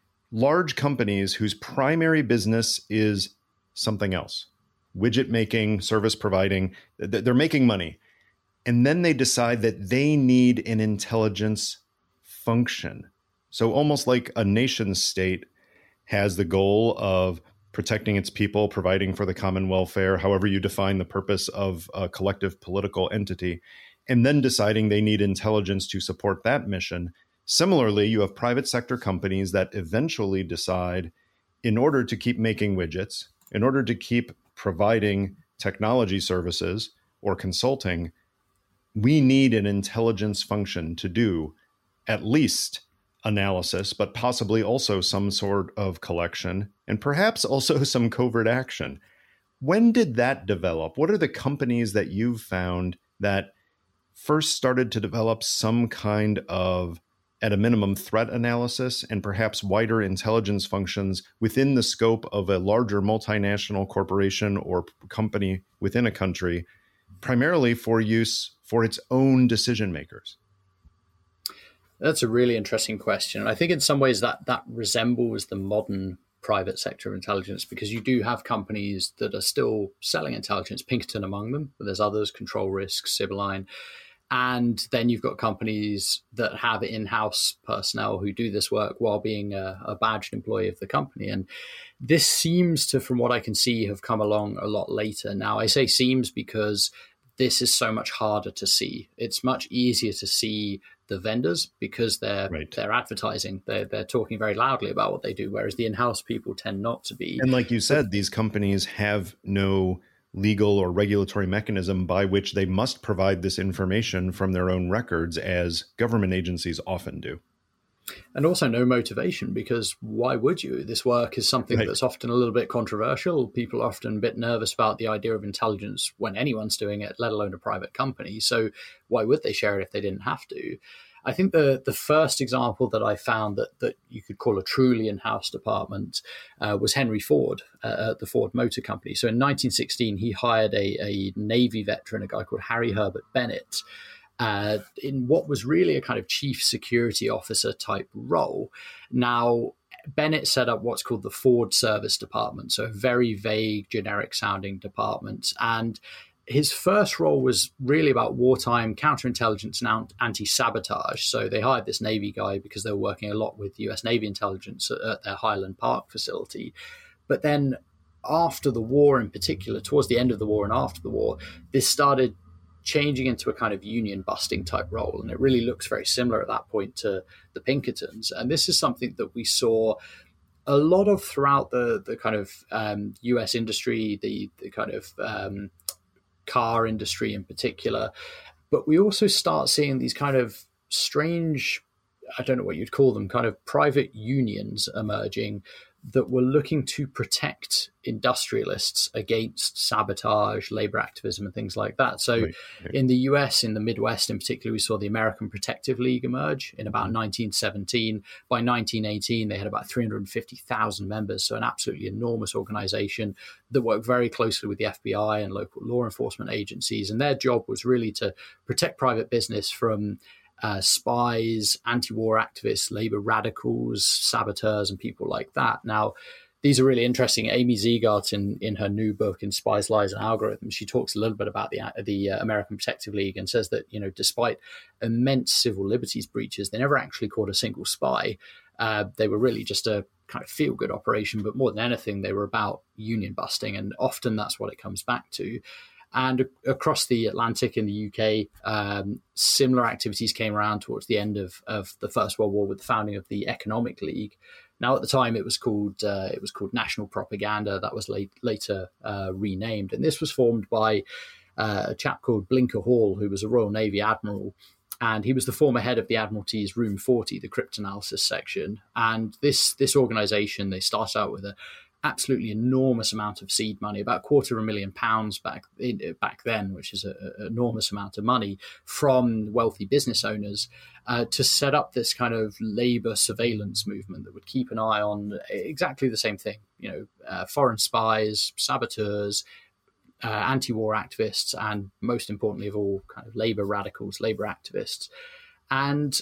Large companies whose primary business is something else. Widget making, service providing, they're making money. And then they decide that they need an intelligence function. So almost like a nation state has the goal of protecting its people, providing for the common welfare, however you define the purpose of a collective political entity, and then deciding they need intelligence to support that mission. Similarly, you have private sector companies that eventually decide, in order to keep making widgets, in order to keep providing technology services or consulting, we need an intelligence function to do at least analysis, but possibly also some sort of collection and perhaps also some covert action. When did that develop? What are the companies that you've found that first started to develop some kind of, at a minimum, threat analysis and perhaps wider intelligence functions within the scope of a larger multinational corporation or company within a country, primarily for use for its own decision makers? That's a really interesting question. I think in some ways that that resembles the modern private sector of intelligence, because you do have companies that are still selling intelligence, Pinkerton among them, but there's others, Control Risks, Sibylline. And then you've got companies that have in-house personnel who do this work while being a, a badged employee of the company. And this seems to, from what I can see, have come along a lot later. Now, I say seems because this is so much harder to see. It's much easier to see the vendors because they're right. they're advertising. They're, they're talking very loudly about what they do, whereas the in-house people tend not to be. And like you said, these companies have no legal or regulatory mechanism by which they must provide this information from their own records, as government agencies often do. And also no motivation, because why would you? This work is something right. that's often a little bit controversial. People are often a bit nervous about the idea of intelligence when anyone's doing it, let alone a private company. So why would they share it if they didn't have to? I think the the first example that I found that that you could call a truly in-house department uh, was Henry Ford uh, at the Ford Motor Company. So in nineteen sixteen, he hired a, a Navy veteran, a guy called Harry Herbert Bennett, uh, in what was really a kind of chief security officer type role. Now, Bennett set up what's called the Ford Service Department, so a very vague, generic sounding department. And his first role was really about wartime counterintelligence and anti-sabotage. So they hired this Navy guy because they were working a lot with U S Navy intelligence at, at their Highland Park facility. But then after the war in particular, towards the end of the war and after the war, this started changing into a kind of union busting type role. And it really looks very similar at that point to the Pinkertons. And this is something that we saw a lot of throughout the, the kind of um, U S industry, the, the kind of um, car industry in particular. But we also start seeing these kind of strange, I don't know what you'd call them, kind of private unions emerging that were looking to protect industrialists against sabotage, labor activism, and things like that. So right, right. in the U S, in the Midwest in particular, we saw the American Protective League emerge in about nineteen seventeen. By nineteen eighteen, they had about three hundred fifty thousand members, so an absolutely enormous organization that worked very closely with the F B I and local law enforcement agencies. And their job was really to protect private business from Uh, spies, anti-war activists, labor radicals, saboteurs, and people like that. Now, these are really interesting. Amy Ziegart, in, in her new book, In Spies, Lies, and Algorithms, she talks a little bit about the the uh, American Protective League and says that, you know, despite immense civil liberties breaches, they never actually caught a single spy. Uh, they were really just a kind of feel-good operation, but more than anything, they were about union busting, and often that's what it comes back to. And across the Atlantic in the U K, um, similar activities came around towards the end of, of the First World War with the founding of the Economic League. Now, at the time, it was called uh, it was called National Propaganda. That was late, later uh, renamed, and this was formed by uh, a chap called Blinker Hall, who was a Royal Navy admiral, and he was the former head of the Admiralty's Room forty, the cryptanalysis section. And this this organisation, they started out with a absolutely enormous amount of seed money, about a quarter of a million pounds back in, back then, which is an enormous amount of money from wealthy business owners uh, to set up this kind of labor surveillance movement that would keep an eye on exactly the same thing, you know, uh, foreign spies, saboteurs, uh, anti-war activists, and most importantly of all, kind of labor radicals, labor activists. And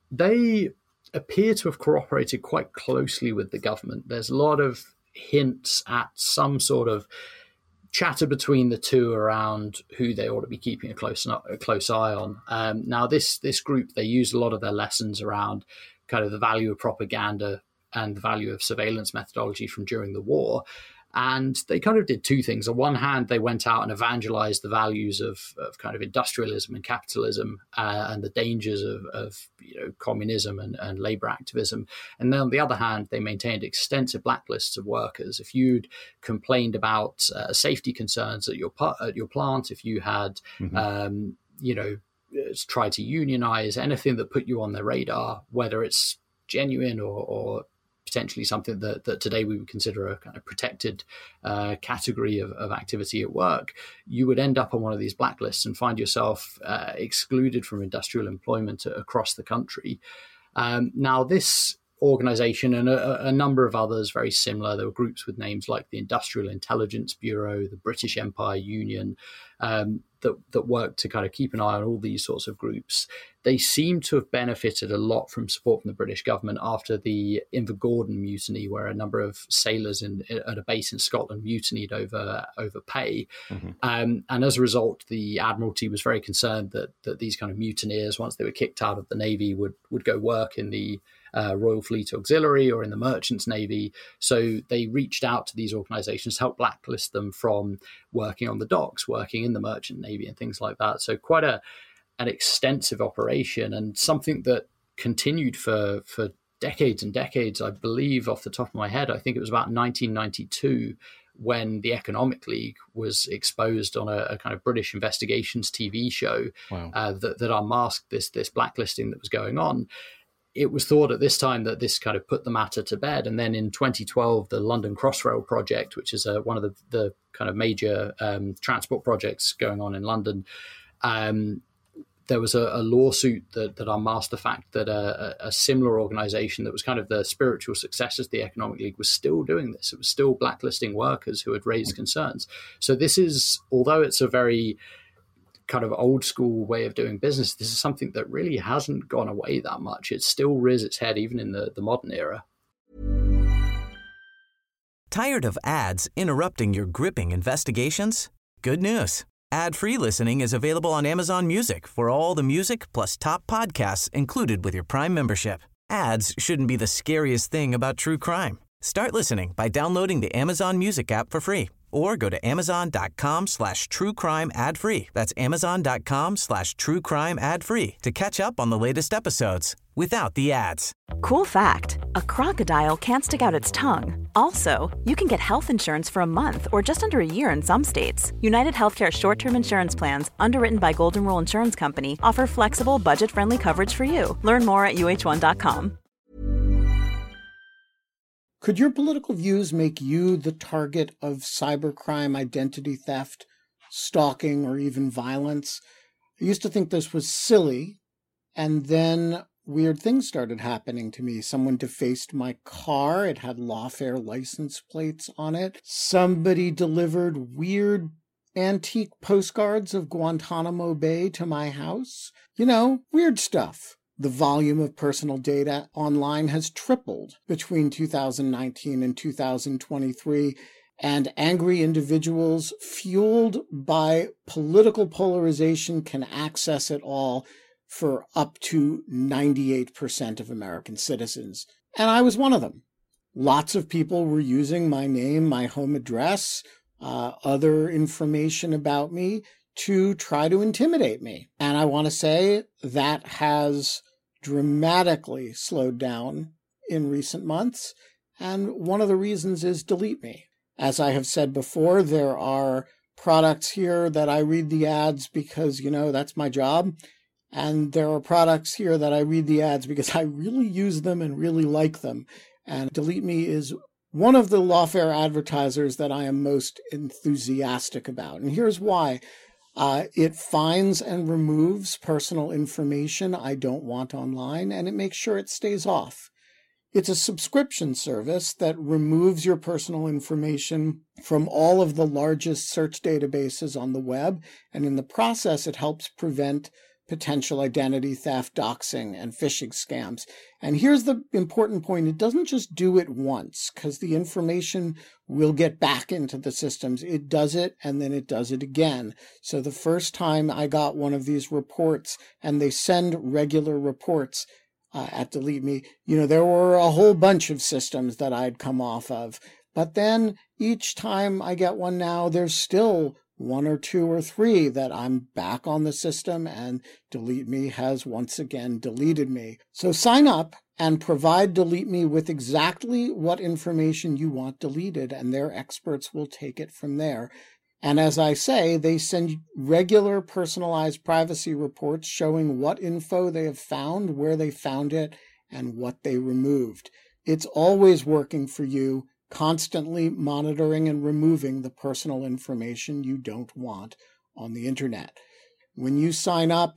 they appear to have cooperated quite closely with the government. There's a lot of hints at some sort of chatter between the two around who they ought to be keeping a close a close eye on. Um, now, this this group, they used a lot of their lessons around kind of the value of propaganda and the value of surveillance methodology from during the war. And they kind of did two things. On one hand, they went out and evangelized the values of, of kind of industrialism and capitalism uh, and the dangers of, of you know, communism and, and labor activism. And then on the other hand, they maintained extensive blacklists of workers. If you'd complained about uh, safety concerns at your at your plant, if you had, mm-hmm. um, you know, tried to unionize, anything that put you on their radar, whether it's genuine or, or potentially something that, that today we would consider a kind of protected uh, category of, of activity at work, you would end up on one of these blacklists and find yourself uh, excluded from industrial employment across the country. Um, now, this organization and a, a number of others very similar. There were groups with names like the Industrial Intelligence Bureau, the British Empire Union, um, that, that worked to kind of keep an eye on all these sorts of groups. They seem to have benefited a lot from support from the British government after the Invergordon mutiny, where a number of sailors in, at a base in Scotland mutinied over, over pay. Mm-hmm. Um, and as a result, the Admiralty was very concerned that, that these kind of mutineers, once they were kicked out of the Navy, would, would go work in the Uh, Royal Fleet Auxiliary or in the Merchant Navy. So they reached out to these organizations to help blacklist them from working on the docks, working in the Merchant Navy and things like that. So quite a an extensive operation, and something that continued for, for decades and decades. I believe, off the top of my head, I think it was about nineteen ninety-two when the Economic League was exposed on a, a kind of British investigations T V show. Wow. uh, that, that unmasked this, this blacklisting that was going on. It was thought at this time that this kind of put the matter to bed. And then in twenty twelve, the London Crossrail project, which is a, one of the, the kind of major um, transport projects going on in London, um, there was a, a lawsuit that, that unmasked the fact that a, a similar organization that was kind of the spiritual successor to the Economic League was still doing this. It was still blacklisting workers who had raised concerns. So this is, although it's a very kind of old school way of doing business, this is something that really hasn't gone away that much. It still rears its head even in the, the modern era. Tired of ads interrupting your gripping investigations? Good news. Ad-free listening is available on Amazon Music for all the music plus top podcasts included with your Prime membership. Ads shouldn't be the scariest thing about true crime. Start listening by downloading the Amazon Music app for free or go to amazon.com slash true crime ad free. That's amazon.com slash true crime ad free to catch up on the latest episodes without the ads. Cool fact, a crocodile can't stick out its tongue. Also, you can get health insurance for a month or just under a year in some states. United Healthcare short-term insurance plans, underwritten by Golden Rule Insurance Company, offer flexible, budget-friendly coverage for you. Learn more at U H one dot com. Could your political views make you the target of cybercrime, identity theft, stalking, or even violence? I used to think this was silly, and then weird things started happening to me. Someone defaced my car. It had Lawfare license plates on it. Somebody delivered weird antique postcards of Guantanamo Bay to my house. You know, weird stuff. The volume of personal data online has tripled between two thousand nineteen and two thousand twenty-three, and angry individuals fueled by political polarization can access it all for up to ninety-eight percent of American citizens. And I was one of them. Lots of people were using my name, my home address, uh, other information about me to try to intimidate me. And I want to say that has dramatically slowed down in recent months. And one of the reasons is Delete Me. As I have said before, there are products here that I read the ads because, you know, that's my job. And there are products here that I read the ads because I really use them and really like them. And Delete Me is one of the Lawfare advertisers that I am most enthusiastic about. And here's why. Uh, it finds and removes personal information I don't want online, and it makes sure it stays off. It's a subscription service that removes your personal information from all of the largest search databases on the web, and in the process, it helps prevent potential identity theft, doxing, and phishing scams. And here's the important point. It doesn't just do it once, because the information will get back into the systems. It does it, and then it does it again. So the first time I got one of these reports, and they send regular reports uh, at Delete Me, you know, there were a whole bunch of systems that I'd come off of. But then each time I get one now, there's still one or two or three that I'm back on the system, and Delete Me has once again deleted me. So sign up and provide Delete Me with exactly what information you want deleted, and their experts will take it from there. And as I say, they send regular personalized privacy reports showing what info they have found, where they found it, and what they removed. It's always working for you, constantly monitoring and removing the personal information you don't want on the internet. When you sign up,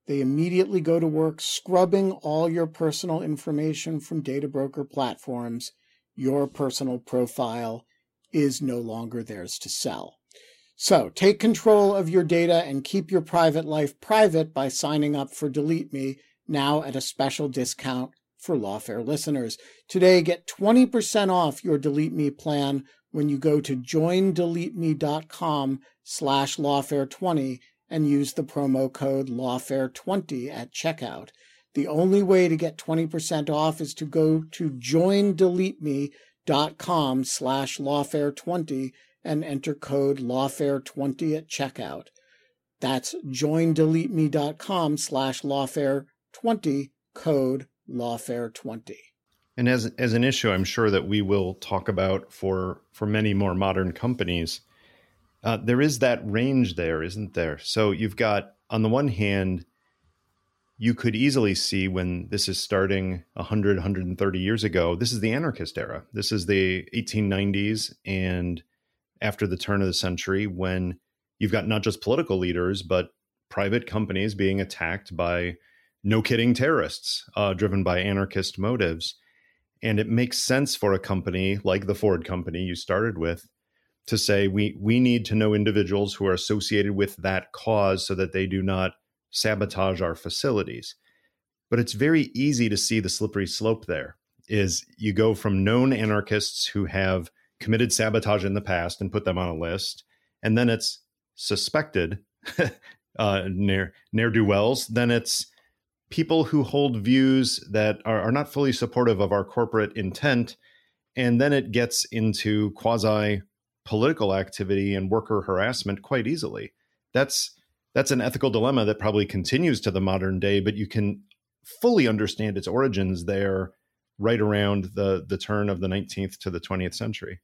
They immediately go to work scrubbing all your personal information from data broker platforms. Your personal profile is no longer theirs to sell. So take control of your data and keep your private life private by signing up for Delete Me, now at a special discount for Lawfare listeners. Today, get twenty percent off your Delete Me plan when you go to joindeleteme.com slash lawfare20 and use the promo code lawfare twenty at checkout. The only way to get twenty percent off is to go to joindeleteme.com slash lawfare20 and enter code lawfare twenty at checkout. That's joindeleteme.com slash lawfare20, code lawfare twenty. And as as an issue, I'm sure that we will talk about for for many more modern companies, uh, there is that range there, isn't there? So you've got, on the one hand, you could easily see when this is starting one hundred, one hundred thirty years ago, this is the anarchist era. This is the eighteen nineties and after the turn of the century, when you've got not just political leaders, but private companies being attacked by, no kidding, terrorists uh, driven by anarchist motives. And it makes sense for a company like the Ford company you started with to say, we we need to know individuals who are associated with that cause so that they do not sabotage our facilities. But it's very easy to see the slippery slope there. Is you go from known anarchists who have committed sabotage in the past and put them on a list, and then it's suspected uh, ne'er, ne'er-do-wells, then it's people who hold views that are, are not fully supportive of our corporate intent, and then it gets into quasi-political activity and worker harassment quite easily. That's that's an ethical dilemma that probably continues to the modern day, but you can fully understand its origins there right around the, the turn of the nineteenth to the twentieth century.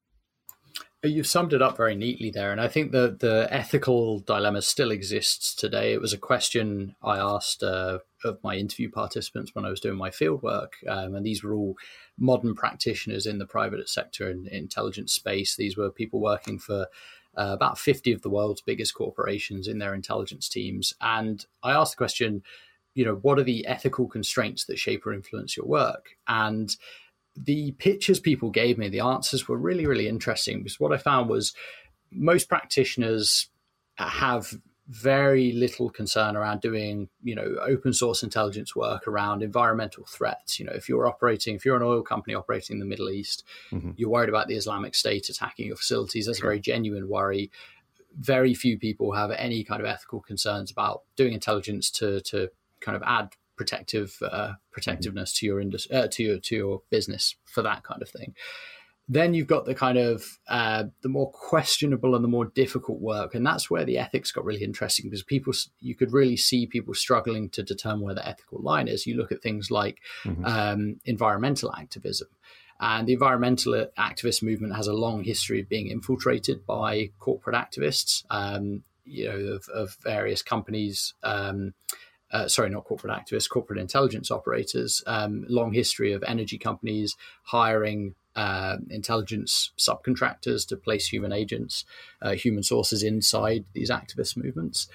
You've summed it up very neatly there. And I think the, the ethical dilemma still exists today. It was a question I asked uh, of my interview participants when I was doing my fieldwork. Um, and these were all modern practitioners in the private sector and intelligence space. These were people working for uh, about fifty of the world's biggest corporations in their intelligence teams. And I asked the question, you know, what are the ethical constraints that shape or influence your work? And the pictures people gave me, the answers were really, really interesting, because what I found was most practitioners have very little concern around doing, you know, open source intelligence work around environmental threats. You know, if you're operating, if you're an oil company operating in the Middle East, mm-hmm. you're worried about the Islamic State attacking your facilities. That's sure. a very genuine worry. Very few people have any kind of ethical concerns about doing intelligence to to kind of add protective uh, protectiveness to your indus- uh, to your to your business for that kind of thing. Then you've got the kind of uh, the more questionable and the more difficult work, and that's where the ethics got really interesting, because people you could really see people struggling to determine where the ethical line is. You look at things like mm-hmm. um, environmental activism, and the environmental activist movement has a long history of being infiltrated by corporate activists, um, you know, of, of various companies. Um, Uh, sorry, not corporate activists, corporate intelligence operators, um, long history of energy companies hiring uh, intelligence subcontractors to place human agents, uh, human sources inside these activist movements.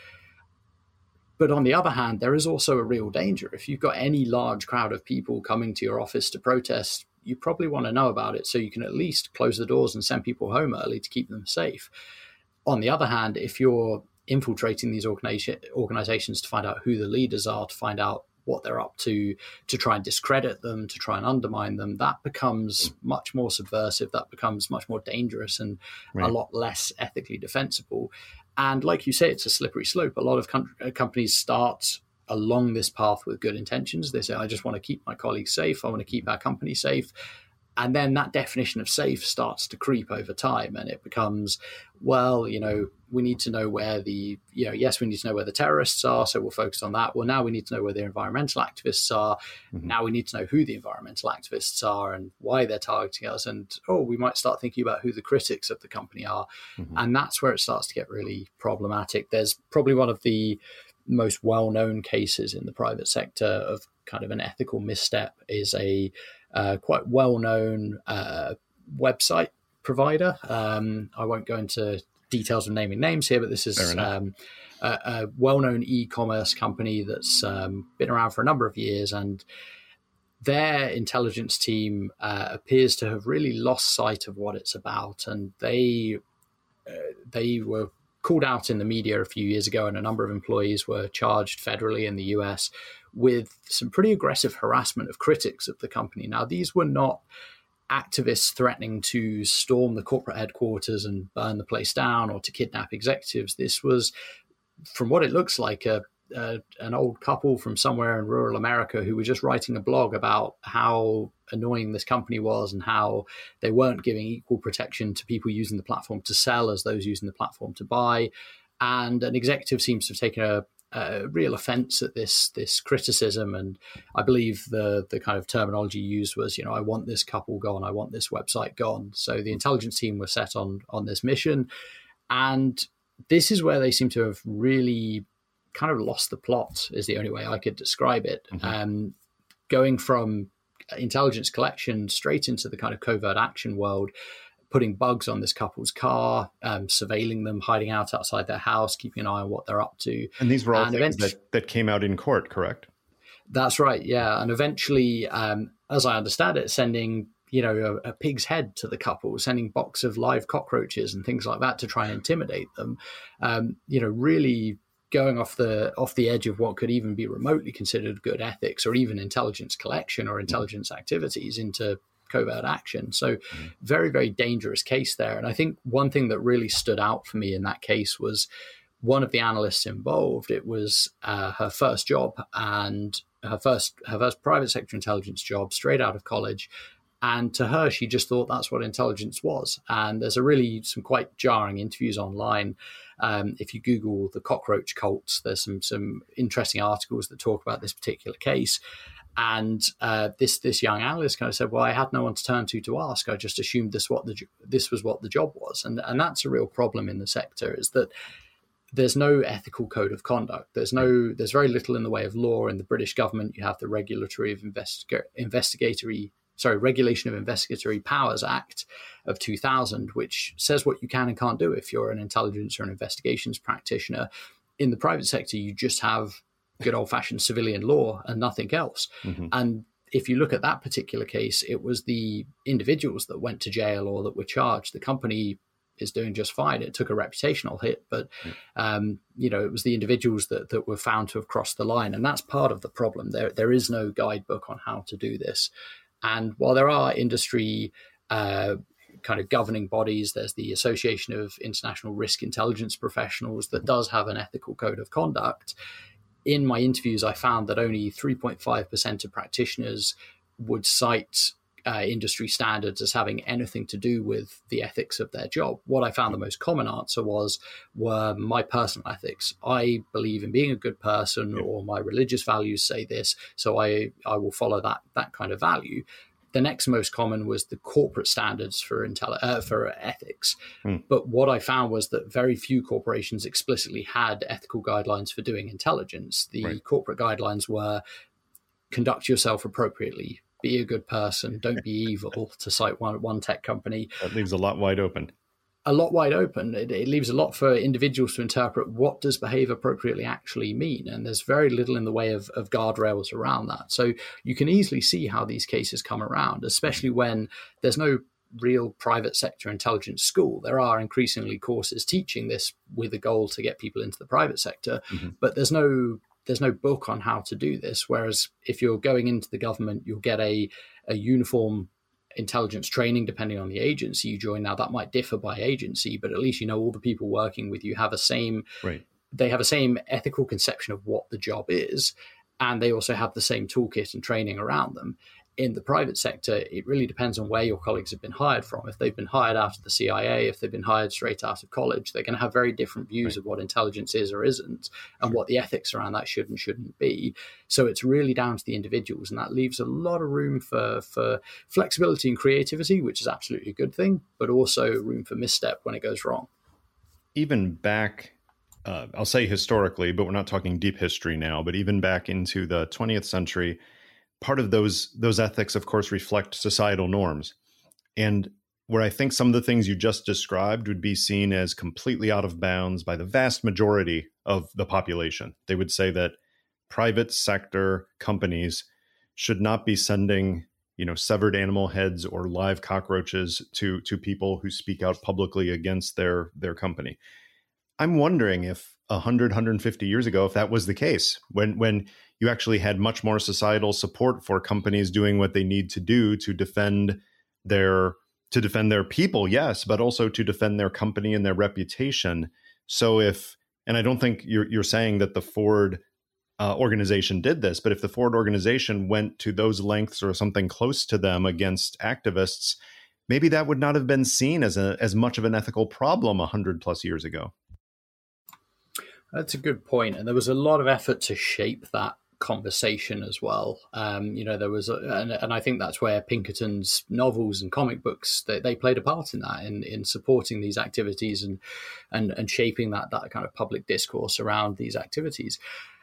But on the other hand, there is also a real danger. If you've got any large crowd of people coming to your office to protest, you probably want to know about it so you can at least close the doors and send people home early to keep them safe. On the other hand, if you're infiltrating these organization, organizations to find out who the leaders are, to find out what they're up to, to try and discredit them, to try and undermine them, that becomes much more subversive, that becomes much more dangerous and right. a lot less ethically defensible. And like you say, it's a slippery slope. A lot of com- companies start along this path with good intentions. They say, I just want to keep my colleagues safe, I want to keep our company safe. And then that definition of safe starts to creep over time, and it becomes, well, you know, we need to know where the, you know, yes, we need to know where the terrorists are, so we'll focus on that. Well, now we need to know where the environmental activists are. Mm-hmm. Now we need to know who the environmental activists are and why they're targeting us. And, oh, we might start thinking about who the critics of the company are. Mm-hmm. And that's where it starts to get really problematic. There's probably one of the most well-known cases in the private sector of kind of an ethical misstep is a Uh, quite well-known uh, website provider. Um, I won't go into details of naming names here, but this is um, a, a well-known e-commerce company that's um, been around for a number of years, and their intelligence team uh, appears to have really lost sight of what it's about. And they uh, they were called out in the media a few years ago, and a number of employees were charged federally in the U S with some pretty aggressive harassment of critics of the company. Now, these were not activists threatening to storm the corporate headquarters and burn the place down or to kidnap executives. This was, from what it looks like, a Uh, an old couple from somewhere in rural America who were just writing a blog about how annoying this company was and how they weren't giving equal protection to people using the platform to sell as those using the platform to buy. And an executive seems to have taken a, a real offense at this this criticism. And I believe the the kind of terminology used was, you know, I want this couple gone, I want this website gone. So the intelligence team was set on on this mission. And this is where they seem to have really kind of lost the plot, is the only way I could describe it. Mm-hmm. Um, going from intelligence collection straight into the kind of covert action world, putting bugs on this couple's car, um, surveilling them, hiding out outside their house, keeping an eye on what they're up to. And these were all and things that, that came out in court, correct? That's right, yeah. And eventually, um, as I understand it, sending you know, a, a pig's head to the couple, sending a box of live cockroaches and things like that to try and intimidate them, um, you know, really going off the off the edge of what could even be remotely considered good ethics or even intelligence collection or intelligence activities into covert action. So mm. very, very dangerous case there. And I think one thing that really stood out for me in that case was one of the analysts involved. It was uh, her first job and her first her first private sector intelligence job straight out of college. And to her, she just thought that's what intelligence was. And there's a really some quite jarring interviews online. Um, if you Google the cockroach cults, there's some some interesting articles that talk about this particular case. And uh, this this young analyst kind of said, "Well, I had no one to turn to to ask. I just assumed this what the this was what the job was." And and that's a real problem in the sector, is that there's no ethical code of conduct. There's no there's very little in the way of law. In the British government, you have the Regulatory of Investiga- Investigatory. Sorry, Regulation of Investigatory Powers Act of two thousand, which says what you can and can't do if you're an intelligence or an investigations practitioner. In the private sector, you just have good old-fashioned civilian law and nothing else. Mm-hmm. And if you look at that particular case, it was the individuals that went to jail or that were charged. The company is doing just fine. It took a reputational hit, but um, you know, it was the individuals that that were found to have crossed the line, and that's part of the problem. There, there is no guidebook on how to do this. And while there are industry uh, kind of governing bodies, there's the Association of International Risk Intelligence Professionals that does have an ethical code of conduct. In my interviews, I found that only three point five percent of practitioners would cite uh, industry standards as having anything to do with the ethics of their job. What I found the most common answer was, were my personal ethics. I believe in being a good person, or my religious values say this, so I, I will follow that that kind of value. The next most common was the corporate standards for intelli- uh, for ethics. Mm. But what I found was that very few corporations explicitly had ethical guidelines for doing intelligence. The right. corporate guidelines were conduct yourself appropriately, be a good person, don't be evil, to cite one one tech company. That leaves a lot wide open. A lot wide open. It, it leaves a lot for individuals to interpret what does behave appropriately actually mean. And there's very little in the way of, of guardrails around that. So you can easily see how these cases come around, especially when there's no real private sector intelligence school. There are increasingly courses teaching this with a goal to get people into the private sector, mm-hmm. but there's no there's no book on how to do this. Whereas if you're going into the government, you'll get a, a uniform intelligence training depending on the agency you join. Now that might differ by agency, but at least you know all the people working with you have a same right. they have a same ethical conception of what the job is, and they also have the same toolkit and training around them. In the private sector, it really depends on where your colleagues have been hired from. If they've been hired out of the C I A, if they've been hired straight out of college, they're going to have very different views right. of what intelligence is or isn't, and what the ethics around that should and shouldn't be. So it's really down to the individuals, and that leaves a lot of room for, for flexibility and creativity, which is absolutely a good thing, but also room for misstep when it goes wrong. Even back, uh, I'll say historically, but we're not talking deep history now, but even back into the twentieth century, part of those those ethics, of course, reflect societal norms. And where I think some of the things you just described would be seen as completely out of bounds by the vast majority of the population. They would say that private sector companies should not be sending, you know, severed animal heads or live cockroaches to to people who speak out publicly against their their company. I'm wondering if one hundred, one hundred fifty years ago, if that was the case, when when you actually had much more societal support for companies doing what they need to do to defend their to defend their people, yes, but also to defend their company and their reputation. So if, and I don't think you're you're saying that the Ford uh, organization did this, but if the Ford organization went to those lengths or something close to them against activists, maybe that would not have been seen as a as much of an ethical problem a hundred plus years ago. That's a good point, and there was a lot of effort to shape that conversation as well. Um, you know, there was, a, and, and I think that's where Pinkerton's novels and comic books, they, they played a part in that, in in supporting these activities and and and shaping that that kind of public discourse around these activities.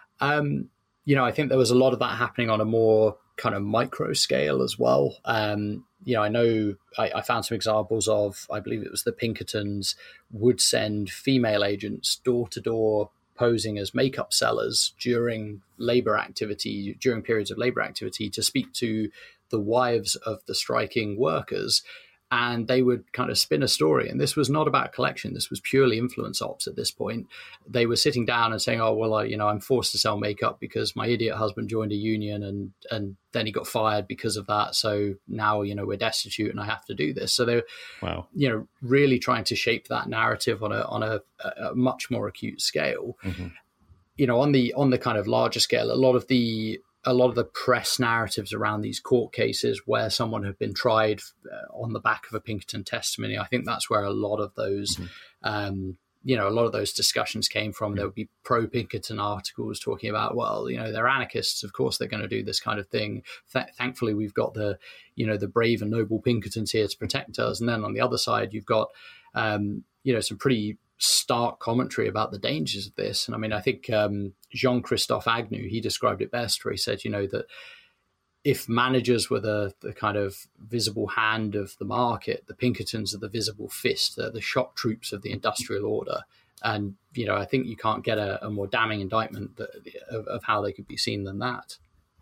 Um, you know, I think there was a lot of that happening on a more kind of micro scale as well. Um, you know, I know I, I found some examples of, I believe it was the Pinkertons would send female agents door to door posing as makeup sellers during labor activity, during periods of labor activity, to speak to the wives of the striking workers. And they would kind of spin a story. And this was not about collection. This was purely influence ops at this point. They were sitting down and saying, oh, well, I, you know, I'm forced to sell makeup because my idiot husband joined a union and and then he got fired because of that. So now, you know, we're destitute and I have to do this. So they're, wow. you know, really trying to shape that narrative on a on a, a much more acute scale. Mm-hmm. You know, on the on the kind of larger scale, a lot of the a lot of the press narratives around these court cases where someone had been tried uh, on the back of a Pinkerton testimony, I think that's where a lot of those, mm-hmm. um, you know, a lot of those discussions came from. Mm-hmm. There would be pro-Pinkerton articles talking about, well, you know, they're anarchists. Of course, they're going to do this kind of thing. Th- thankfully, we've got the, you know, the brave and noble Pinkertons here to protect us. And then on the other side, you've got, um, you know, some pretty stark commentary about the dangers of this. And I mean, I think um, Jean-Christophe Agnew, he described it best, where he said, you know, that if managers were the, the kind of visible hand of the market, the Pinkertons are the visible fist, they're the shock troops of the industrial order. And, you know, I think you can't get a, a more damning indictment that, of, of how they could be seen than that.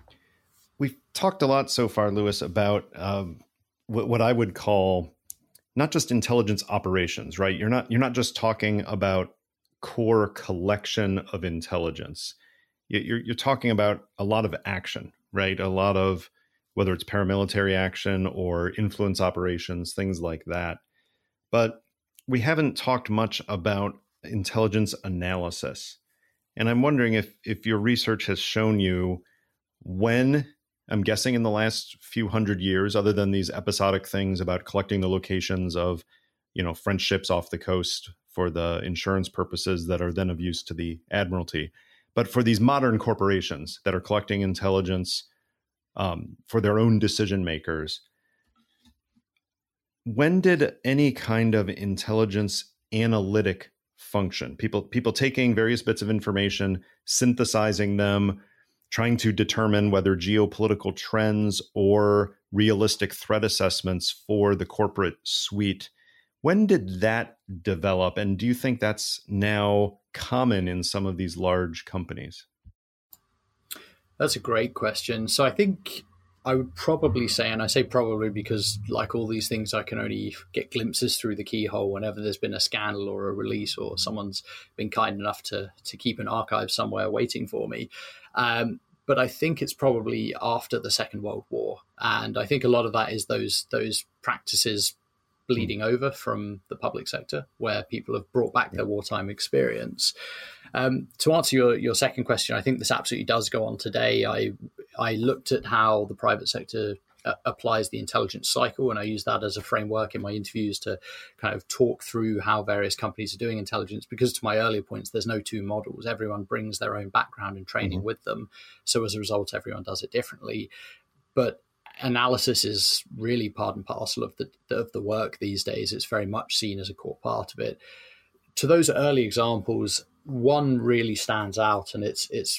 We've talked a lot so far, Lewis, about um, what, what I would call not just intelligence operations, right? You're not you're not just talking about core collection of intelligence. You're you're talking about a lot of action, right? A lot of, whether it's paramilitary action or influence operations, things like that. But we haven't talked much about intelligence analysis. And I'm wondering if if your research has shown you when, I'm guessing in the last few hundred years, other than these episodic things about collecting the locations of, you know, French ships off the coast for the insurance purposes that are then of use to the Admiralty, but for these modern corporations that are collecting intelligence um, for their own decision makers, when did any kind of intelligence analytic function, people people taking various bits of information, synthesizing them, trying to determine whether geopolitical trends or realistic threat assessments for the corporate suite, when did that develop? And do you think that's now common in some of these large companies? That's a great question. So I think I would probably say, and I say probably because like all these things, I can only get glimpses through the keyhole whenever there's been a scandal or a release or someone's been kind enough to, to keep an archive somewhere waiting for me. Um, but I think it's probably after the Second World War. And I think a lot of that is those those practices bleeding over from the public sector, where people have brought back their wartime experience. Um, to answer your, your second question, I think this absolutely does go on today. I I looked at how the private sector uh, applies the intelligence cycle, and I use that as a framework in my interviews to kind of talk through how various companies are doing intelligence, because to my earlier points, there's no two models. Everyone brings their own background and training mm-hmm. with them. So as a result, everyone does it differently. But analysis is really part and parcel of the of the work these days. It's very much seen as a core part of it. To those early examples, one really stands out, and it's it's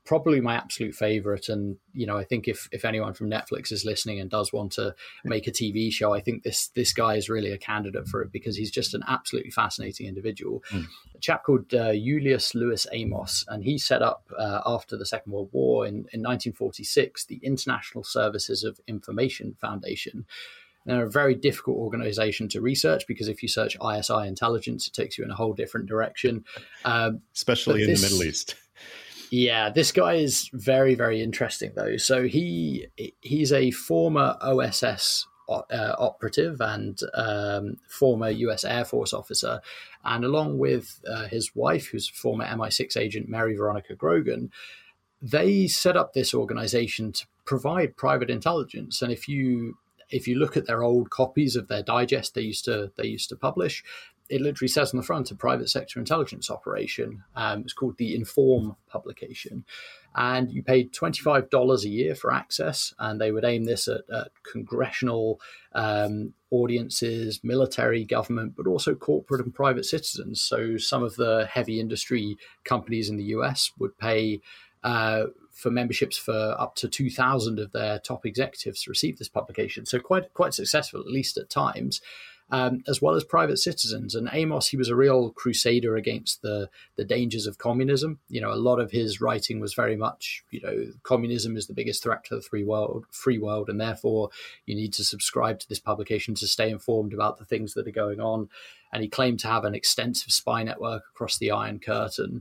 probably my absolute favorite. And, you know, I think if, if anyone from Netflix is listening and does want to make a T V show, I think this this guy is really a candidate for it, because he's just an absolutely fascinating individual. Mm. A chap called uh, Julius Louis Amos, and he set up uh, after the Second World War in, in nineteen forty-six, the International Services of Information Foundation. They're a very difficult organization to research, because if you search I S I intelligence, it takes you in a whole different direction. Um, Especially in this, the Middle East. Yeah, this guy is very, very interesting, though. So he he's a former O S S uh, operative and um, former U S Air Force officer. And along with uh, his wife, who's former M I six agent Mary Veronica Grogan, they set up this organization to provide private intelligence. And if you if you look at their old copies of their digest they used to they used to publish, it literally says on the front, a private sector intelligence operation. Um, it's called the Inform publication. And you paid twenty-five dollars a year for access, and they would aim this at, at congressional um, audiences, military, government, but also corporate and private citizens. So some of the heavy industry companies in the U S would pay uh, for memberships for up to two thousand of their top executives to receive this publication. So quite quite successful, at least at times. Um, as well as private citizens. And Amos, he was a real crusader against the the dangers of communism. You know, a lot of his writing was very much, you know, communism is the biggest threat to the free world, free world, and therefore you need to subscribe to this publication to stay informed about the things that are going on. And he claimed to have an extensive spy network across the Iron Curtain.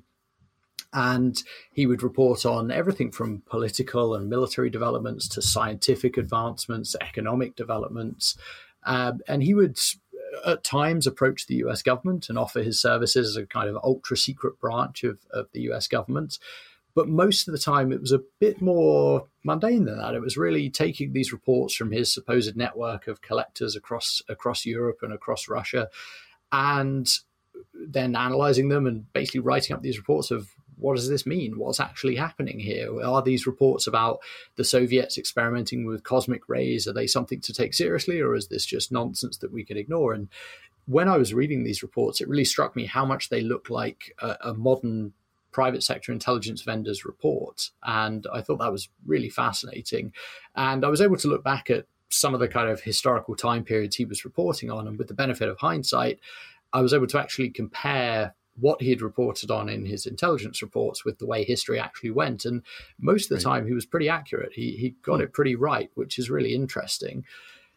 And he would report on everything from political and military developments to scientific advancements, economic developments. Um, and he would at times approach the U S government and offer his services as a kind of ultra secret branch of, of the U S government. But most of the time it was a bit more mundane than that. It was really taking these reports from his supposed network of collectors across across Europe and across Russia, and then analyzing them and basically writing up these reports of, what does this mean? What's actually happening here? Are these reports about the Soviets experimenting with cosmic rays? Are they something to take seriously, or is this just nonsense that we can ignore? And when I was reading these reports, it really struck me how much they look like a, a modern private sector intelligence vendor's report. And I thought that was really fascinating. And I was able to look back at some of the kind of historical time periods he was reporting on. And with the benefit of hindsight, I was able to actually compare what he had reported on in his intelligence reports with the way history actually went. And most of the right. time he was pretty accurate. He he got it pretty right, which is really interesting.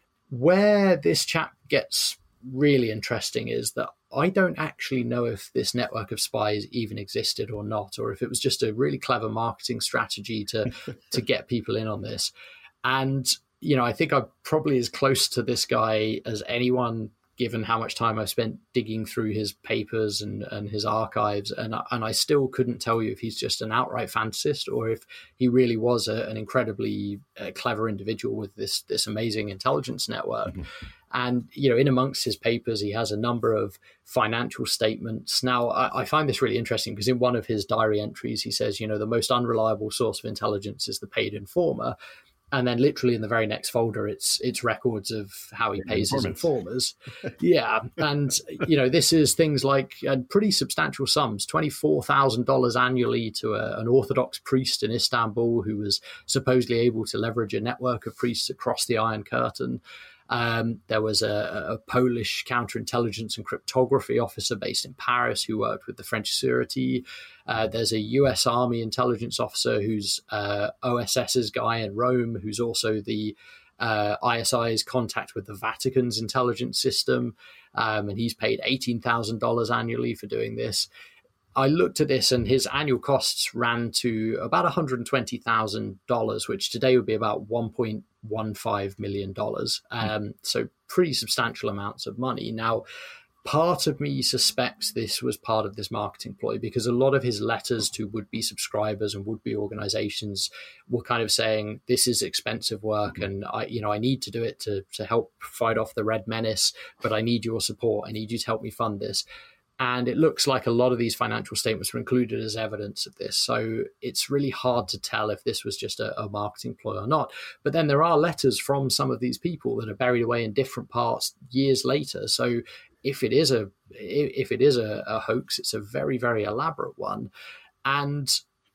Where this chap gets really interesting is that I don't actually know if this network of spies even existed or not, or if it was just a really clever marketing strategy to, to get people in on this. And, you know, I think I'm probably as close to this guy as anyone, given how much time I've spent digging through his papers and, and his archives. And, and I still couldn't tell you if he's just an outright fantasist or if he really was a, an incredibly uh, clever individual with this, this amazing intelligence network. Mm-hmm. And, you know, in amongst his papers, he has a number of financial statements. Now, I, I find this really interesting because in one of his diary entries, he says, you know, the most unreliable source of intelligence is the paid informer. And then literally in the very next folder, it's it's records of how he pays his informers. Yeah. And, you know, this is things like uh, pretty substantial sums, twenty-four thousand dollars annually to a, an Orthodox priest in Istanbul who was supposedly able to leverage a network of priests across the Iron Curtain. Um, there was a, a Polish counterintelligence and cryptography officer based in Paris who worked with the French Sûreté. Uh, there's a U S Army intelligence officer who's uh, OSS's guy in Rome, who's also the uh, I S I's contact with the Vatican's intelligence system. Um, and he's paid eighteen thousand dollars annually for doing this. I looked at this and his annual costs ran to about one hundred twenty thousand dollars, which today would be about one point one five million dollars. Um, so pretty substantial amounts of money. Now, part of me suspects this was part of this marketing ploy because a lot of his letters to would-be subscribers and would-be organizations were kind of saying, this is expensive work and I, you know, I need to do it to, to help fight off the Red Menace, but I need your support. I need you to help me fund this. And it looks like a lot of these financial statements were included as evidence of this. So it's really hard to tell if this was just a, a marketing ploy or not. But then there are letters from some of these people that are buried away in different parts years later. So if it is a if it is a, a hoax, it's a very, very elaborate one. And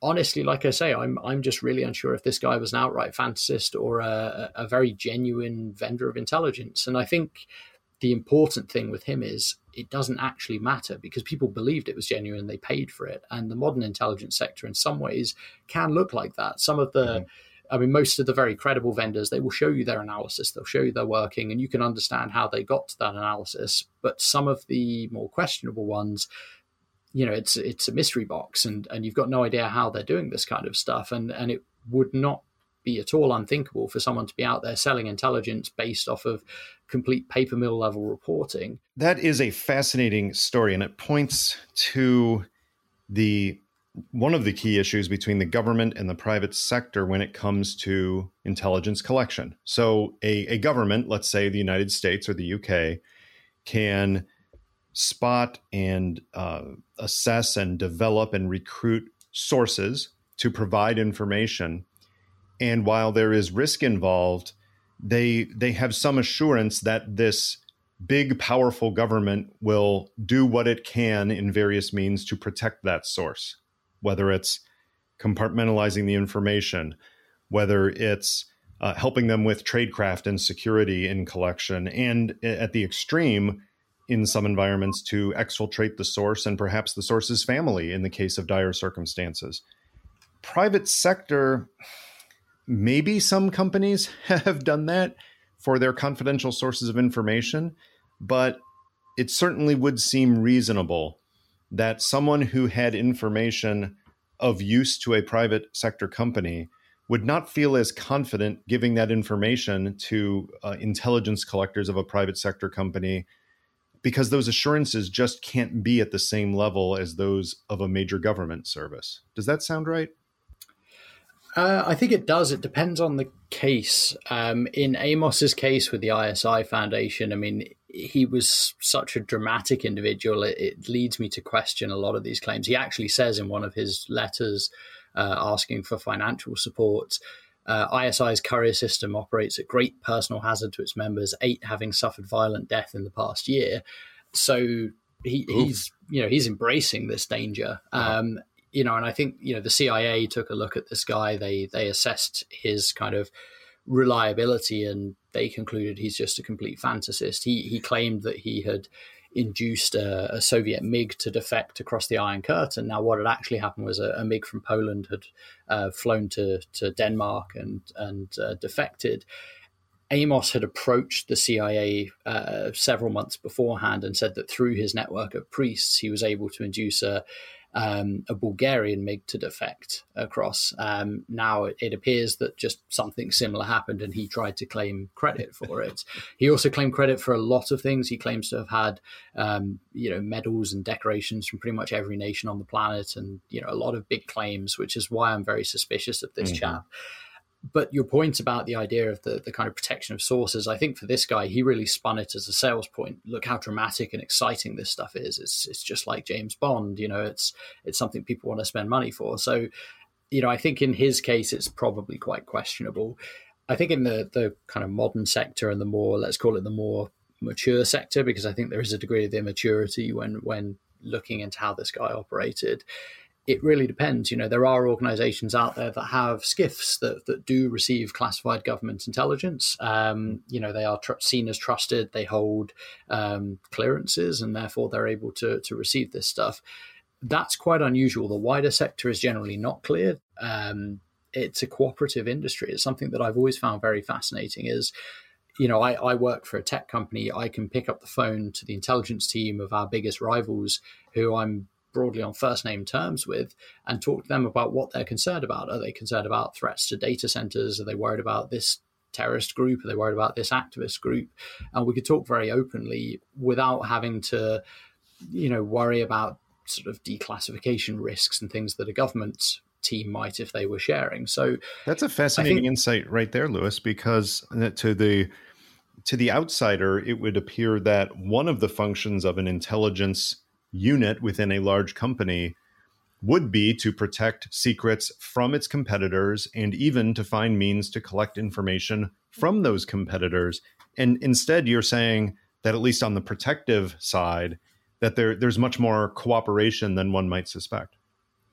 honestly, like I say, I'm I'm just really unsure if this guy was an outright fantasist or a, a very genuine vendor of intelligence. And I think the important thing with him is it doesn't actually matter because people believed it was genuine. They paid for it. And the modern intelligence sector in some ways can look like that. Some of the, mm-hmm. I mean, most of the very credible vendors, they will show you their analysis. They'll show you their working and you can understand how they got to that analysis. But some of the more questionable ones, you know, it's it's a mystery box and, and you've got no idea how they're doing this kind of stuff. And, and it would not be at all unthinkable for someone to be out there selling intelligence based off of complete paper mill level reporting. That is a fascinating story, and it points to the one of the key issues between the government and the private sector when it comes to intelligence collection. So a, a government, let's say the United States or the U K, can spot and uh, assess and develop and recruit sources to provide information. And while there is risk involved, they they have some assurance that this big, powerful government will do what it can in various means to protect that source, whether it's compartmentalizing the information, whether it's uh, helping them with tradecraft and security in collection, and at the extreme, in some environments, to exfiltrate the source and perhaps the source's family in the case of dire circumstances. Private sector... Maybe some companies have done that for their confidential sources of information, but it certainly would seem reasonable that someone who had information of use to a private sector company would not feel as confident giving that information to uh, intelligence collectors of a private sector company because those assurances just can't be at the same level as those of a major government service. Does that sound right? Uh, I think it does. It depends on the case. Um, in Amos's case with the I S I Foundation, I mean, he was such a dramatic individual. It, it leads me to question a lot of these claims. He actually says in one of his letters uh, asking for financial support, uh, I S I's courier system operates at great personal hazard to its members, eight having suffered violent death in the past year. So he, he's, you know, he's embracing this danger. Uh-huh. Um, You know, and I think, you know, the C I A took a look at this guy. They they assessed his kind of reliability and they concluded he's just a complete fantasist. He he claimed that he had induced a, a Soviet MiG to defect across the Iron Curtain. Now, what had actually happened was a, a MiG from Poland had uh, flown to, to Denmark and, and uh, defected. Amos had approached the C I A uh, several months beforehand and said that through his network of priests, he was able to induce a Um, a Bulgarian MiG to defect across. Um, now it, it appears that just something similar happened and he tried to claim credit for it. He also claimed credit for a lot of things. He claims to have had, um, you know, medals and decorations from pretty much every nation on the planet and, you know, a lot of big claims, which is why I'm very suspicious of this mm-hmm. chap. But your point about the idea of the, the kind of protection of sources, I think for this guy, he really spun it as a sales point. Look how dramatic and exciting this stuff is. It's it's just like James Bond, you know, it's it's something people want to spend money for. So, you know, I think in his case, it's probably quite questionable. I think in the, the kind of modern sector and the more, let's call it the more mature sector, because I think there is a degree of immaturity when when looking into how this guy operated. It really depends. You know, there are organizations out there that have SCIFs that, that do receive classified government intelligence. Um, you know, they are tr- seen as trusted. They hold um, clearances and therefore they're able to, to receive this stuff. That's quite unusual. The wider sector is generally not cleared. Um, it's a cooperative industry. It's something that I've always found very fascinating is, you know, I, I work for a tech company. I can pick up the phone to the intelligence team of our biggest rivals who I'm broadly on first name terms with and talk to them about what they're concerned about. Are they concerned about threats to data centers? Are they worried about this terrorist group? Are they worried about this activist group? And we could talk very openly without having to, you know, worry about sort of declassification risks and things that a government team might if they were sharing. So that's a fascinating think, insight right there, Lewis, because to the to the outsider, it would appear that one of the functions of an intelligence unit within a large company would be to protect secrets from its competitors and even to find means to collect information from those competitors. And instead, you're saying that at least on the protective side, that there there's much more cooperation than one might suspect.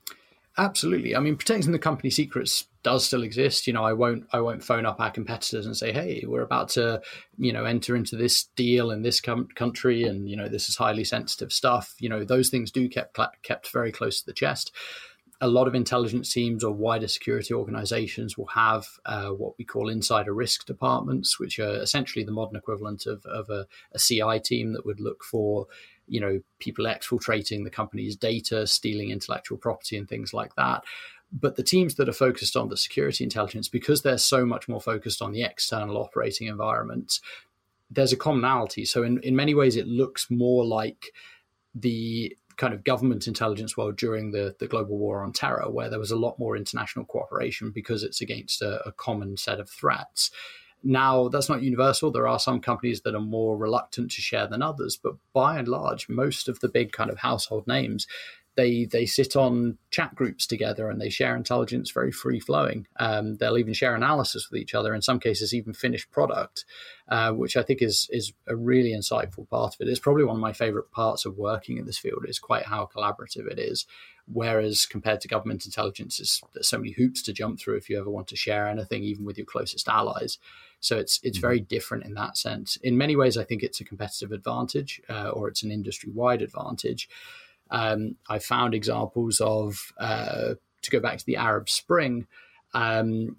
Absolutely. I mean, protecting the company secrets does still exist. You know, I won't I won't phone up our competitors and say, hey, we're about to, you know, enter into this deal in this com- country, and, you know, this is highly sensitive stuff. You know, those things do kept kept very close to the chest. A lot of intelligence teams or wider security organizations will have uh, what we call insider risk departments, which are essentially the modern equivalent of, of a, a C I team that would look for, you know, people exfiltrating the company's data, stealing intellectual property and things like that. But the teams that are focused on the security intelligence, because they're so much more focused on the external operating environment, there's a commonality. So in, in many ways, it looks more like the kind of government intelligence world during the, the global war on terror, where there was a lot more international cooperation because it's against a, a common set of threats. Now, that's not universal. There are some companies that are more reluctant to share than others, but by and large, most of the big kind of household names, they they sit on chat groups together and they share intelligence very free-flowing. Um, they'll even share analysis with each other, in some cases even finished product, uh, which I think is is a really insightful part of it. It's probably one of my favorite parts of working in this field, is quite how collaborative it is. Whereas compared to government intelligence, is there's so many hoops to jump through if you ever want to share anything, even with your closest allies. So it's it's very different in that sense. In many ways, I think it's a competitive advantage, uh, or it's an industry-wide advantage. Um, I found examples of, uh, to go back to the Arab Spring, um,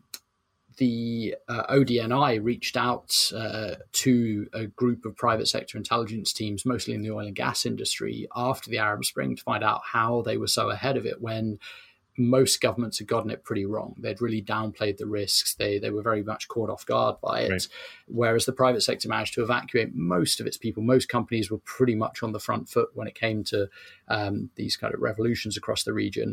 the uh, O D N I reached out uh, to a group of private sector intelligence teams, mostly in the oil and gas industry, after the Arab Spring to find out how they were so ahead of it when most governments had gotten it pretty wrong. They'd really downplayed the risks. They they were very much caught off guard by it, right. Whereas the private sector managed to evacuate most of its people. Most companies were pretty much on the front foot when it came to um, these kind of revolutions across the region.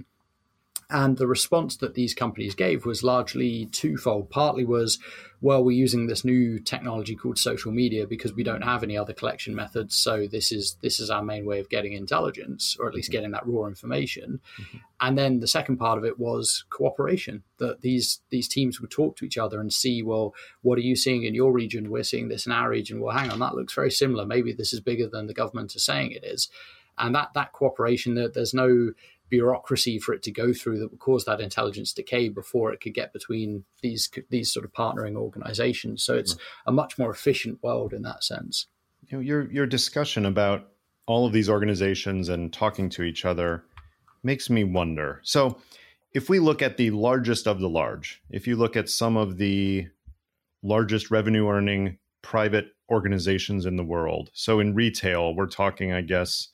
And the response that these companies gave was largely twofold. Partly was, well, we're using this new technology called social media because we don't have any other collection methods. So this is this is our main way of getting intelligence, or at least getting that raw information. Mm-hmm. And then the second part of it was cooperation, that these these teams would talk to each other and see, well, what are you seeing in your region? We're seeing this in our region. Well, hang on, that looks very similar. Maybe this is bigger than the government is saying it is. And that that cooperation, that there's no bureaucracy for it to go through that would cause that intelligence decay before it could get between these these sort of partnering organizations. So it's a much more efficient world in that sense. You know, your your discussion about all of these organizations and talking to each other makes me wonder. So if we look at the largest of the large, if you look at some of the largest revenue earning private organizations in the world, so in retail, we're talking, I guess,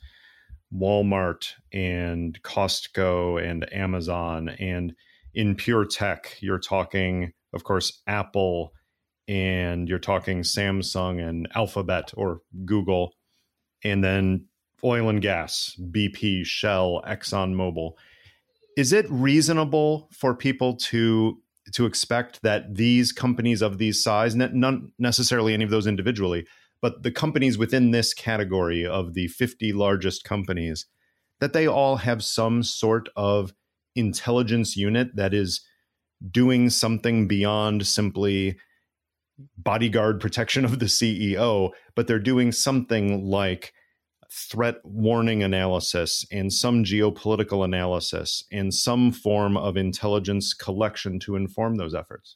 Walmart and Costco and Amazon. And in pure tech, you're talking, of course, Apple, and you're talking Samsung and Alphabet or Google, and then oil and gas, B P, Shell, ExxonMobil. Is it reasonable for people to to expect that these companies of these size, not necessarily any of those individually, but the companies within this category of the fifty largest companies, that they all have some sort of intelligence unit that is doing something beyond simply bodyguard protection of the C E O, but they're doing something like threat warning analysis and some geopolitical analysis and some form of intelligence collection to inform those efforts?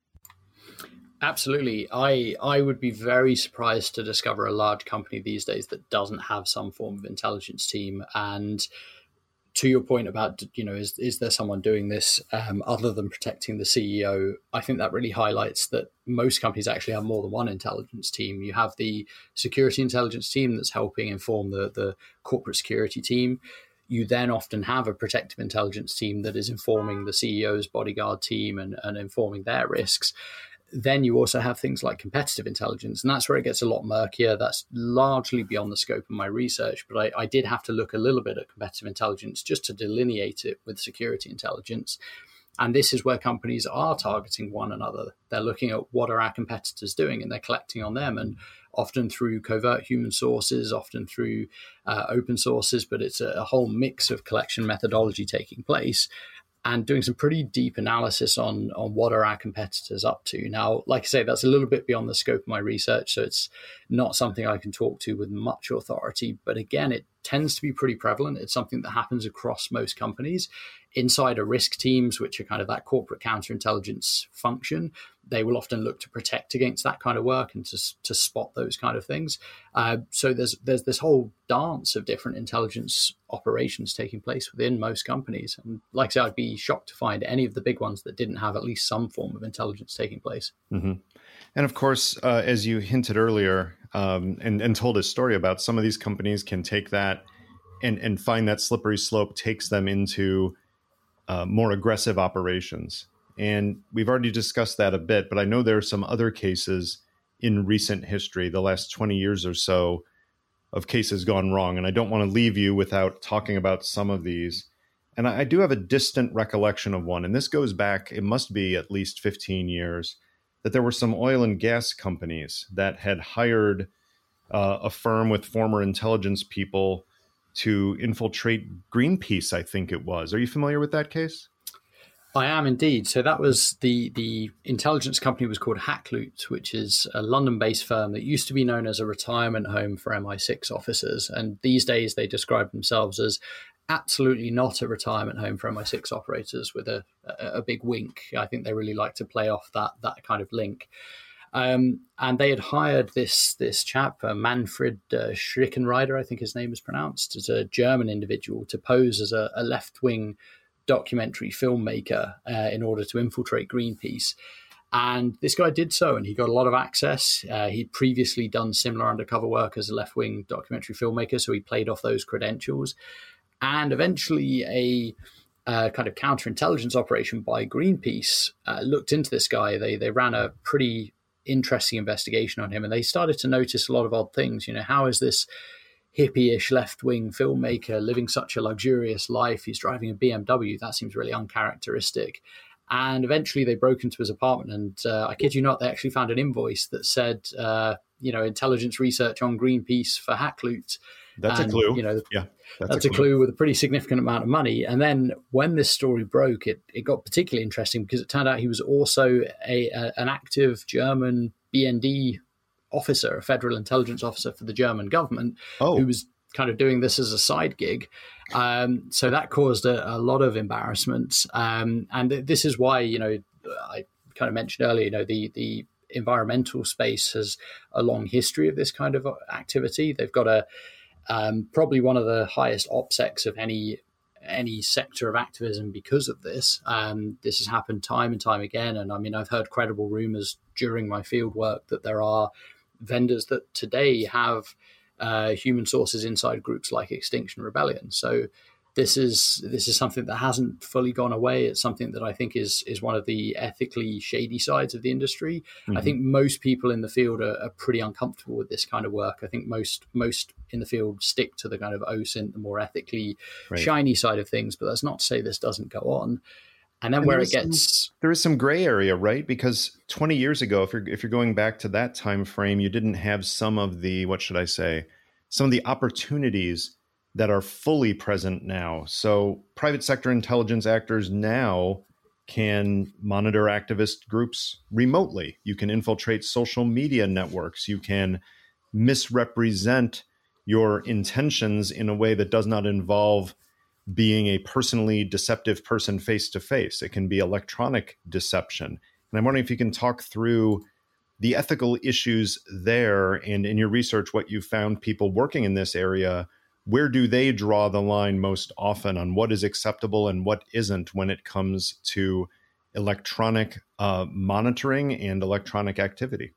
Absolutely. I I would be very surprised to discover a large company these days that doesn't have some form of intelligence team. And to your point about, you know, is is there someone doing this um, other than protecting the C E O? I think that really highlights that most companies actually have more than one intelligence team. You have the security intelligence team that's helping inform the, the corporate security team. You then often have a protective intelligence team that is informing the C E O's bodyguard team and, and informing their risks. Then you also have things like competitive intelligence, and that's where it gets a lot murkier. That's largely beyond the scope of my research, but I, I did have to look a little bit at competitive intelligence just to delineate it with security intelligence. And this is where companies are targeting one another. They're looking at what are our competitors doing, and they're collecting on them, and often through covert human sources, often through uh, open sources, but it's a, a whole mix of collection methodology taking place, and doing some pretty deep analysis on, on what are our competitors up to. Now, like I say, that's a little bit beyond the scope of my research, so it's not something I can talk to with much authority. But again, it tends to be pretty prevalent. It's something that happens across most companies. Insider risk teams, which are kind of that corporate counterintelligence function, they will often look to protect against that kind of work and to, to spot those kind of things. Uh, so there's there's this whole dance of different intelligence operations taking place within most companies. And like I said, I'd be shocked to find any of the big ones that didn't have at least some form of intelligence taking place. Mm-hmm. And of course, uh, as you hinted earlier um, and, and told a story about, some of these companies can take that and, and find that slippery slope takes them into uh, more aggressive operations. And we've already discussed that a bit, but I know there are some other cases in recent history, the last twenty years or so, of cases gone wrong. And I don't want to leave you without talking about some of these. And I, I do have a distant recollection of one, and this goes back, it must be at least fifteen years, that there were some oil and gas companies that had hired uh, a firm with former intelligence people to infiltrate Greenpeace, I think it was. Are you familiar with that case? I am indeed. So that was the the intelligence company was called Hackloot, which is a London-based firm that used to be known as a retirement home for M I six officers. And these days they describe themselves as absolutely not a retirement home for M I six operators, with a, a, a big wink. I think they really like to play off that that kind of link. Um, and they had hired this this chap, uh, Manfred uh, Schickenrieder, I think his name is pronounced, as a German individual to pose as a, a left-wing documentary filmmaker uh, in order to infiltrate Greenpeace. And this guy did so, and he got a lot of access. Uh, he'd previously done similar undercover work as a left-wing documentary filmmaker, so he played off those credentials. And eventually a uh, kind of counterintelligence operation by Greenpeace uh, looked into this guy. They they ran a pretty interesting investigation on him, and they started to notice a lot of odd things. You know, how is this hippie-ish left-wing filmmaker living such a luxurious life? He's driving a B M W. That seems really uncharacteristic. And eventually they broke into his apartment, and uh, I kid you not, they actually found an invoice that said, uh, you know, intelligence research on Greenpeace for Hackloot. That's and, a clue. You know, yeah, that's, that's a, clue. a clue with a pretty significant amount of money. And then when this story broke, it it got particularly interesting because it turned out he was also a, a an active German B N D officer, a federal intelligence officer for the German government, oh. who was kind of doing this as a side gig. Um, so that caused a, a lot of embarrassment. Um, and th- this is why, you know, I kind of mentioned earlier, you know, the the environmental space has a long history of this kind of activity. They've got a um, probably one of the highest OPSECs of any any sector of activism because of this. Um, this has happened time and time again. And I mean, I've heard credible rumors during my field work that there are vendors that today have uh, human sources inside groups like Extinction Rebellion. So this is this is something that hasn't fully gone away. It's something that I think is is one of the ethically shady sides of the industry. Mm-hmm. I think most people in the field are, are pretty uncomfortable with this kind of work. I think most most in the field stick to the kind of O S I N T, the more ethically right. shiny side of things. But that's not to say this doesn't go on. And then and where it gets... Some, there is some gray area, right? Because twenty years ago, if you're, if you're going back to that time frame, you didn't have some of the, what should I say, some of the opportunities that are fully present now. So private sector intelligence actors now can monitor activist groups remotely. You can infiltrate social media networks. You can misrepresent your intentions in a way that does not involve being a personally deceptive person face-to-face. It can be electronic deception. And I'm wondering if you can talk through the ethical issues there, and in your research, what you found people working in this area, where do they draw the line most often on what is acceptable and what isn't when it comes to electronic uh, monitoring and electronic activity?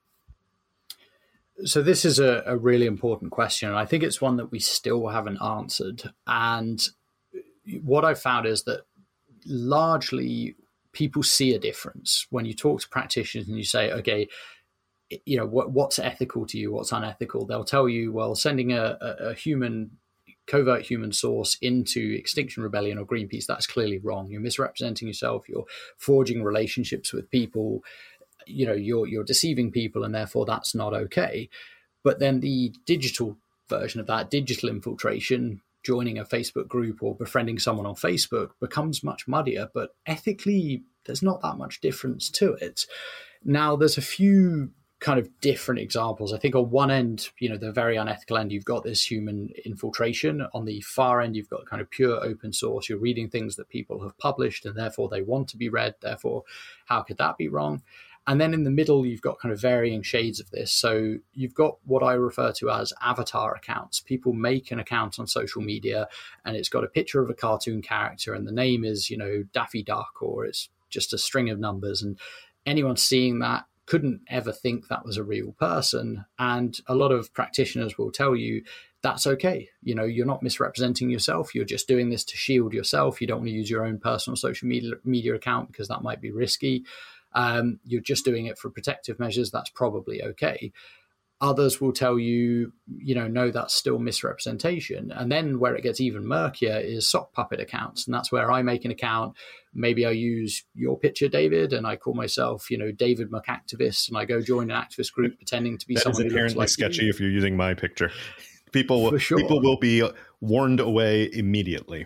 So this is a, a really important question, and I think it's one that we still haven't answered. And what I've found is that largely people see a difference when you talk to practitioners and you say, okay, you know, what, what's ethical to you? What's unethical? They'll tell you, well, sending a, a, a human, covert human source into Extinction Rebellion or Greenpeace, that's clearly wrong. You're misrepresenting yourself. You're forging relationships with people. You know, you're you're deceiving people, and therefore that's not okay. But then the digital version of that, digital infiltration, joining a Facebook group or befriending someone on Facebook, becomes much muddier. But ethically, there's not that much difference to it. Now, there's a few kind of different examples. I think on one end, you know, the very unethical end, you've got this human infiltration. On the far end, you've got kind of pure open source. You're reading things that people have published and therefore they want to be read. Therefore, how could that be wrong? And then in the middle, you've got kind of varying shades of this. So you've got what I refer to as avatar accounts. People make an account on social media and it's got a picture of a cartoon character and the name is, you know, Daffy Duck, or it's just a string of numbers. And anyone seeing that couldn't ever think that was a real person. And a lot of practitioners will tell you that's okay. You know, you're not misrepresenting yourself. You're just doing this to shield yourself. You don't want to use your own personal social media, media account because that might be risky. Um, you're just doing it for protective measures. That's probably okay. Others will tell you, you know, no, that's still misrepresentation. And then where it gets even murkier is sock puppet accounts. And that's where I make an account. Maybe I use your picture, David, and I call myself, you know, David McActivist, and I go join an activist group pretending to be that someone is who looks inherently like sketchy you. If you're using my picture. People will, sure. people will be warned away immediately.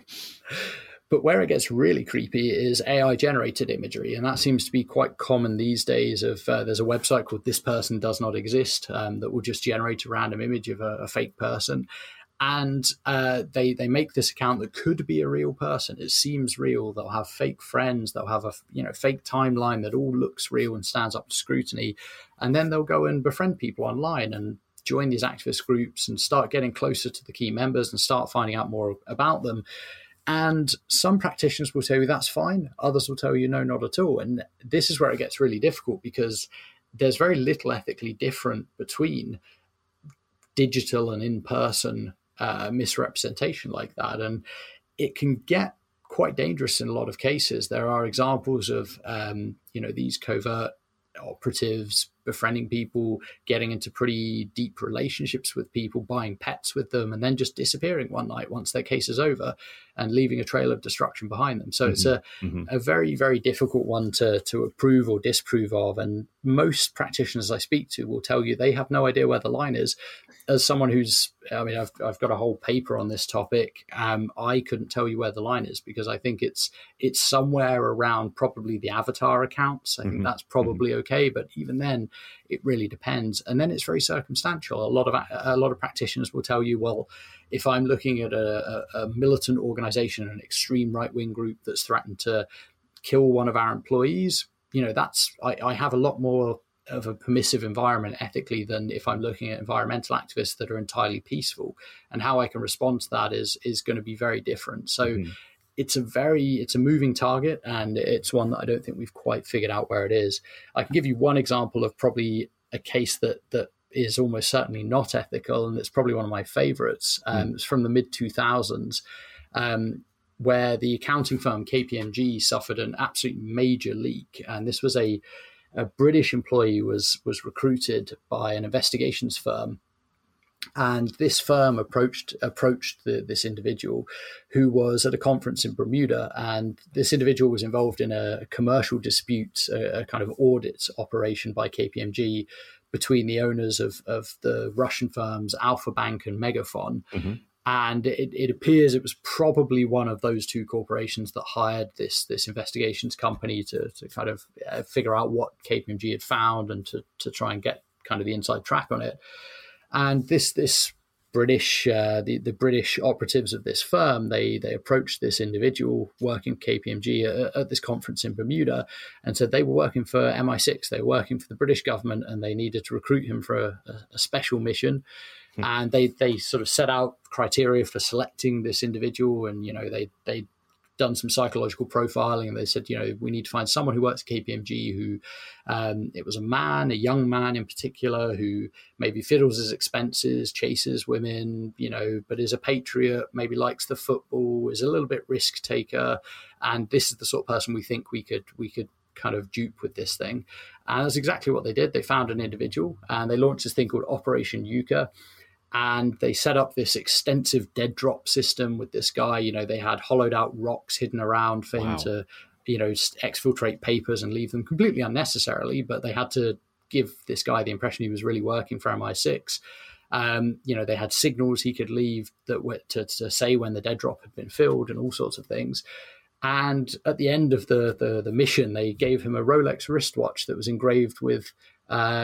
But where it gets really creepy is A I-generated imagery, and that seems to be quite common these days. Of uh, there's a website called This Person Does Not Exist um, that will just generate a random image of a, a fake person, and uh, they they make this account that could be a real person. It seems real. They'll have fake friends. They'll have a you know fake timeline that all looks real and stands up to scrutiny, and then they'll go and befriend people online and join these activist groups and start getting closer to the key members and start finding out more about them. And some practitioners will tell you that's fine. Others will tell you, no, not at all. And this is where it gets really difficult because there's very little ethically different between digital and in-person uh, misrepresentation like that. And it can get quite dangerous in a lot of cases. There are examples of, um, you know, these covert operatives befriending people, getting into pretty deep relationships with people, buying pets with them, and then just disappearing one night once their case is over and leaving a trail of destruction behind them. So mm-hmm. it's a, mm-hmm. a very, very difficult one to, to approve or disprove of. And most practitioners I speak to will tell you they have no idea where the line is. As someone who's, I mean, I've, I've got a whole paper on this topic. Um, I couldn't tell you where the line is because I think it's it's somewhere around probably the avatar accounts. I mm-hmm. think that's probably mm-hmm. okay. But even then, it really depends. And then it's very circumstantial. A lot of a lot of practitioners will tell you, well, if I'm looking at a, a, a militant organization, an extreme right-wing group that's threatened to kill one of our employees, you know, that's I, I have a lot more of a permissive environment ethically than if I'm looking at environmental activists that are entirely peaceful. And how I can respond to that is is going to be very different. So mm-hmm. it's a very, it's a moving target, and it's one that I don't think we've quite figured out where it is. I can give you one example of probably a case that that is almost certainly not ethical, and it's probably one of my favorites. Um, mm. It's from the mid two thousands, um, where the accounting firm K P M G suffered an absolute major leak. And this was a, a British employee was was recruited by an investigations firm. And this firm approached approached the, this individual who was at a conference in Bermuda. And this individual was involved in a commercial dispute, a, a kind of audit operation by K P M G between the owners of, of the Russian firms Alpha Bank and Megaphone. Mm-hmm. And it, it appears it was probably one of those two corporations that hired this this investigations company to, to kind of uh, figure out what K P M G had found and to, to try and get kind of the inside track on it. And this this British uh, the the British operatives of this firm, they they approached this individual working K P M G at, at this conference in Bermuda and said they were working for M I six, they were working for the British government, and they needed to recruit him for a, a special mission. Hmm. And they they sort of set out criteria for selecting this individual, and you know they they. done some psychological profiling, and they said, you know, we need to find someone who works at K P M G who um, it was a man, a young man in particular, who maybe fiddles his expenses, chases women, you know, but is a patriot, maybe likes the football, is a little bit risk taker. And this is the sort of person we think we could we could kind of dupe with this thing. And that's exactly what they did. They found an individual and they launched this thing called Operation Yucca. And they set up this extensive dead drop system with this guy. You know, they had hollowed out rocks hidden around for wow. him to, you know, exfiltrate papers and leave them completely unnecessarily. But they had to give this guy the impression he was really working for M I six. Um, you know, they had signals he could leave that were to, to say when the dead drop had been filled and all sorts of things. And at the end of the, the, the mission, they gave him a Rolex wristwatch that was engraved with uh,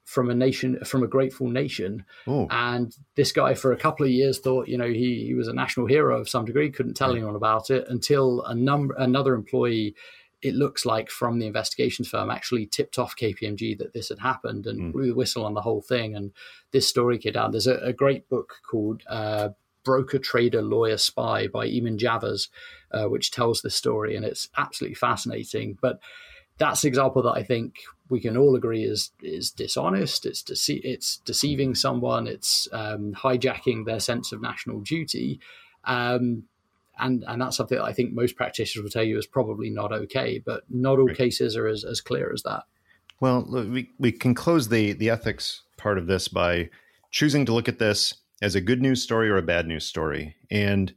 from a nation, from a grateful nation. Ooh. And this guy for a couple of years thought, you know, he, he was a national hero of some degree, couldn't tell right. anyone about it until a number, another employee, it looks like from the investigations firm, actually tipped off K P M G that this had happened and mm. blew the whistle on the whole thing. And this story came down. There's a, a great book called uh, Broker, Trader, Lawyer, Spy by Eamon Javers, uh, which tells this story. And it's absolutely fascinating. But that's an example that I think we can all agree is is dishonest. It's dece- it's deceiving someone. It's um, hijacking their sense of national duty. Um, and and that's something that I think most practitioners will tell you is probably not okay. But not all right. cases are as, as clear as that. Well, we, we can close the, the ethics part of this by choosing to look at this as a good news story or a bad news story. And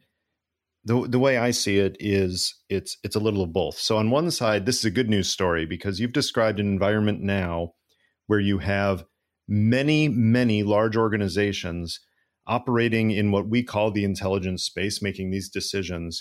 The the way I see it is it's it's a little of both. So on one side, this is a good news story because you've described an environment now where you have many, many large organizations operating in what we call the intelligence space, making these decisions.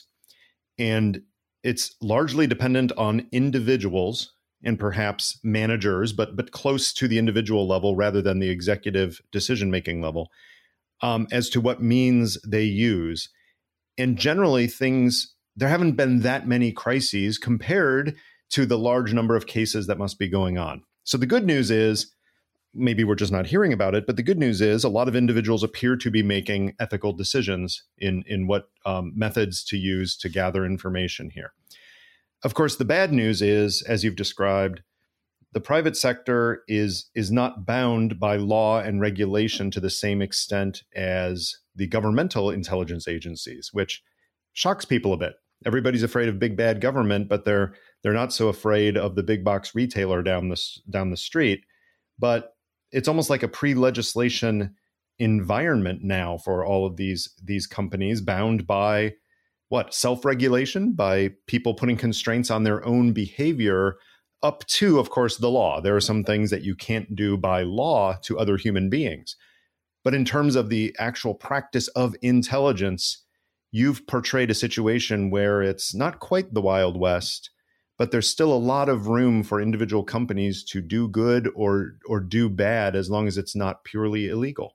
And it's largely dependent on individuals and perhaps managers, but but close to the individual level rather than the executive decision-making level, um, as to what means they use. And generally things, there haven't been that many crises compared to the large number of cases that must be going on. So the good news is, maybe we're just not hearing about it, but the good news is a lot of individuals appear to be making ethical decisions in, in what um, methods to use to gather information here. Of course, the bad news is, as you've described, the private sector is, is not bound by law and regulation to the same extent as the governmental intelligence agencies, which shocks people a bit. Everybody's afraid of big bad government, but they're they're not so afraid of the big box retailer down the down the street. But it's almost like a pre-legislation environment now for all of these these companies, bound by what? Self-regulation, by people putting constraints on their own behavior, up to, of course, the law. There are some things that you can't do by law to other human beings. But in terms of the actual practice of intelligence, you've portrayed a situation where it's not quite the Wild West, but there's still a lot of room for individual companies to do good or or do bad as long as it's not purely illegal.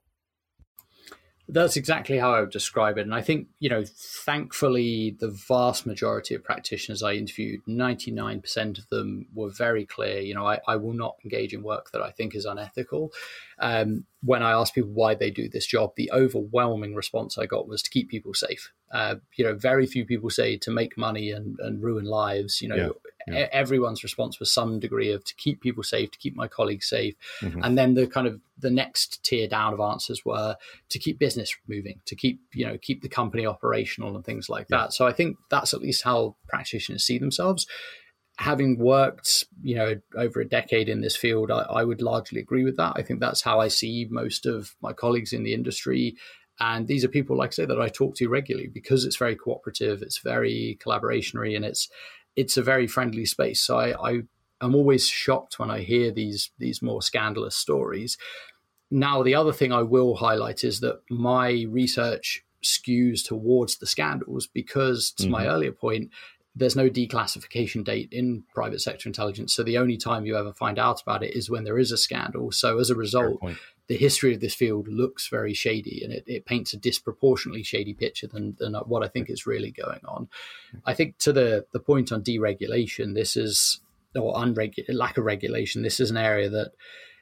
That's exactly how I would describe it. And I think, you know, thankfully, the vast majority of practitioners I interviewed, ninety-nine percent of them were very clear. You know, I, I will not engage in work that I think is unethical. Um, when I asked people why they do this job, the overwhelming response I got was to keep people safe. Uh, you know, very few people say to make money and, and ruin lives. You know, yeah, yeah. Everyone's response was some degree of to keep people safe, to keep my colleagues safe. Mm-hmm. And then the kind of the next tier down of answers were to keep business moving, to keep, you know, keep the company operational and things like yeah. that. So I think that's at least how practitioners see themselves. Having worked, you know, over a decade in this field, I, I would largely agree with that. I think that's how I see most of my colleagues in the industry. And these are people, like I say, that I talk to regularly because it's very cooperative, it's very collaborationary, and it's it's a very friendly space. So I, I am always shocked when I hear these these more scandalous stories. Now, the other thing I will highlight is that my research skews towards the scandals because, to mm-hmm. my earlier point, there's no declassification date in private sector intelligence. So the only time you ever find out about it is when there is a scandal. So as a result, the history of this field looks very shady, and it, it paints a disproportionately shady picture than, than what I think is really going on. I think to the, the point on deregulation, this is, or unregu- lack of regulation, this is an area that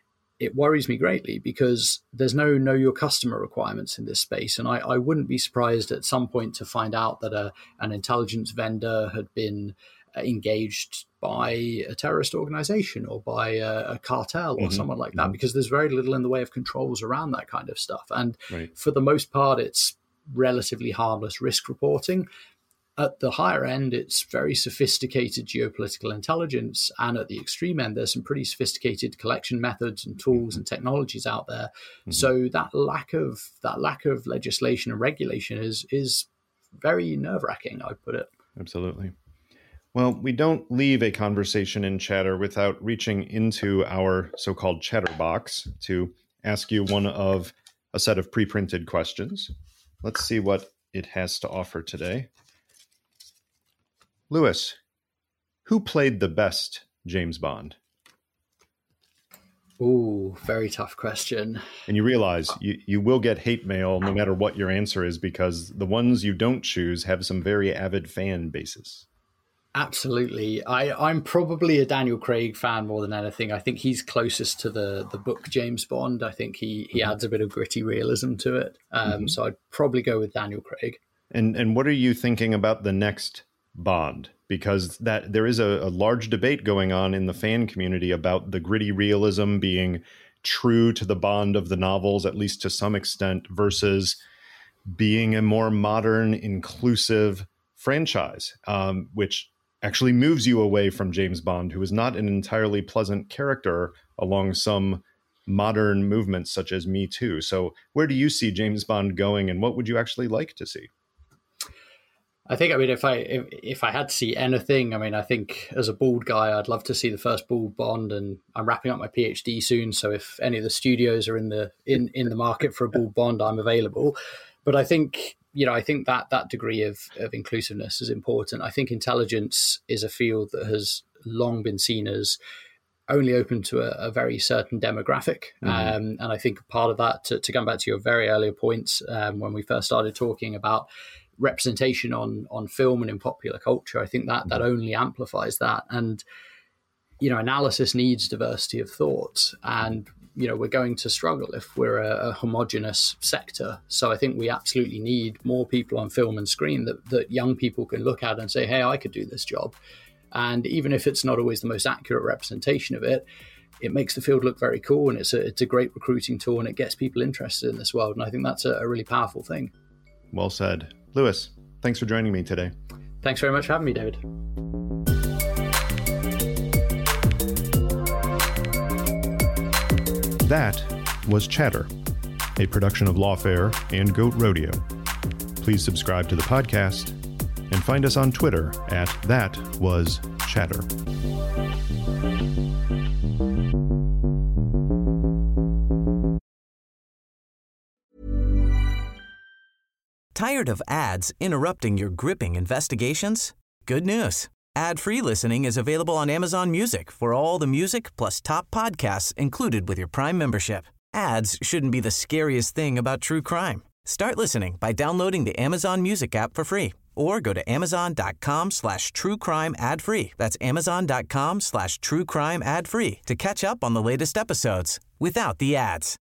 it worries me greatly because there's no know your customer requirements in this space. And I, I wouldn't be surprised at some point to find out that a, an intelligence vendor had been engaged by a terrorist organization or by a, a cartel or mm-hmm. someone like that, mm-hmm. because there's very little in the way of controls around that kind of stuff. And right. for the most part, it's relatively harmless risk reporting. At the higher end, it's very sophisticated geopolitical intelligence. And at the extreme end, there's some pretty sophisticated collection methods and tools and technologies out there. Mm-hmm. So that lack of that lack of legislation and regulation is is very nerve-wracking, I'd put it. Absolutely. Well, we don't leave a conversation in Chatter without reaching into our so-called Chatter box to ask you one of a set of pre-printed questions. Let's see what it has to offer today. Lewis, who played the best James Bond? Ooh, very tough question. And you realize you, you will get hate mail no matter what your answer is, because the ones you don't choose have some very avid fan bases. Absolutely. I, I'm probably a Daniel Craig fan more than anything. I think he's closest to the the book James Bond. I think he, he adds a bit of gritty realism to it. Um, mm-hmm. So I'd probably go with Daniel Craig. And and what are you thinking about the next Bond? Because that there is a, a large debate going on in the fan community about the gritty realism being true to the Bond of the novels, at least to some extent, versus being a more modern, inclusive franchise, um, which actually moves you away from James Bond, who is not an entirely pleasant character along some modern movements such as Me Too. So where do you see James Bond going, and what would you actually like to see? I think, I mean, if I if, if I had to see anything, I mean, I think as a bald guy, I'd love to see the first bald Bond, and I'm wrapping up my PhD soon. So if any of the studios are in the in, in the market for a bald Bond, I'm available. But I think, you know, I think that that degree of, of inclusiveness is important. I think intelligence is a field that has long been seen as only open to a, a very certain demographic. Mm-hmm. Um, and I think part of that, to, to come back to your very earlier points, um, when we first started talking about representation on on film and in popular culture, I think that that only amplifies that. And, you know, analysis needs diversity of thought, and, you know, we're going to struggle if we're a, a homogenous sector. So I think we absolutely need more people on film and screen that, that young people can look at and say, hey, I could do this job. And even if it's not always the most accurate representation of it, it makes the field look very cool, and it's a, it's a great recruiting tool, and it gets people interested in this world. And I think that's a, a really powerful thing. Well said. Lewis, thanks for joining me today. Thanks very much for having me, David. That was Chatter, a production of Lawfare and Goat Rodeo. Please subscribe to the podcast and find us on Twitter at That Was Chatter. Tired of ads interrupting your gripping investigations? Good news. Ad-free listening is available on Amazon Music for all the music plus top podcasts included with your Prime membership. Ads shouldn't be the scariest thing about true crime. Start listening by downloading the Amazon Music app for free, or go to amazon.com slash true crime ad free. That's amazon.com slash true crime ad free to catch up on the latest episodes without the ads.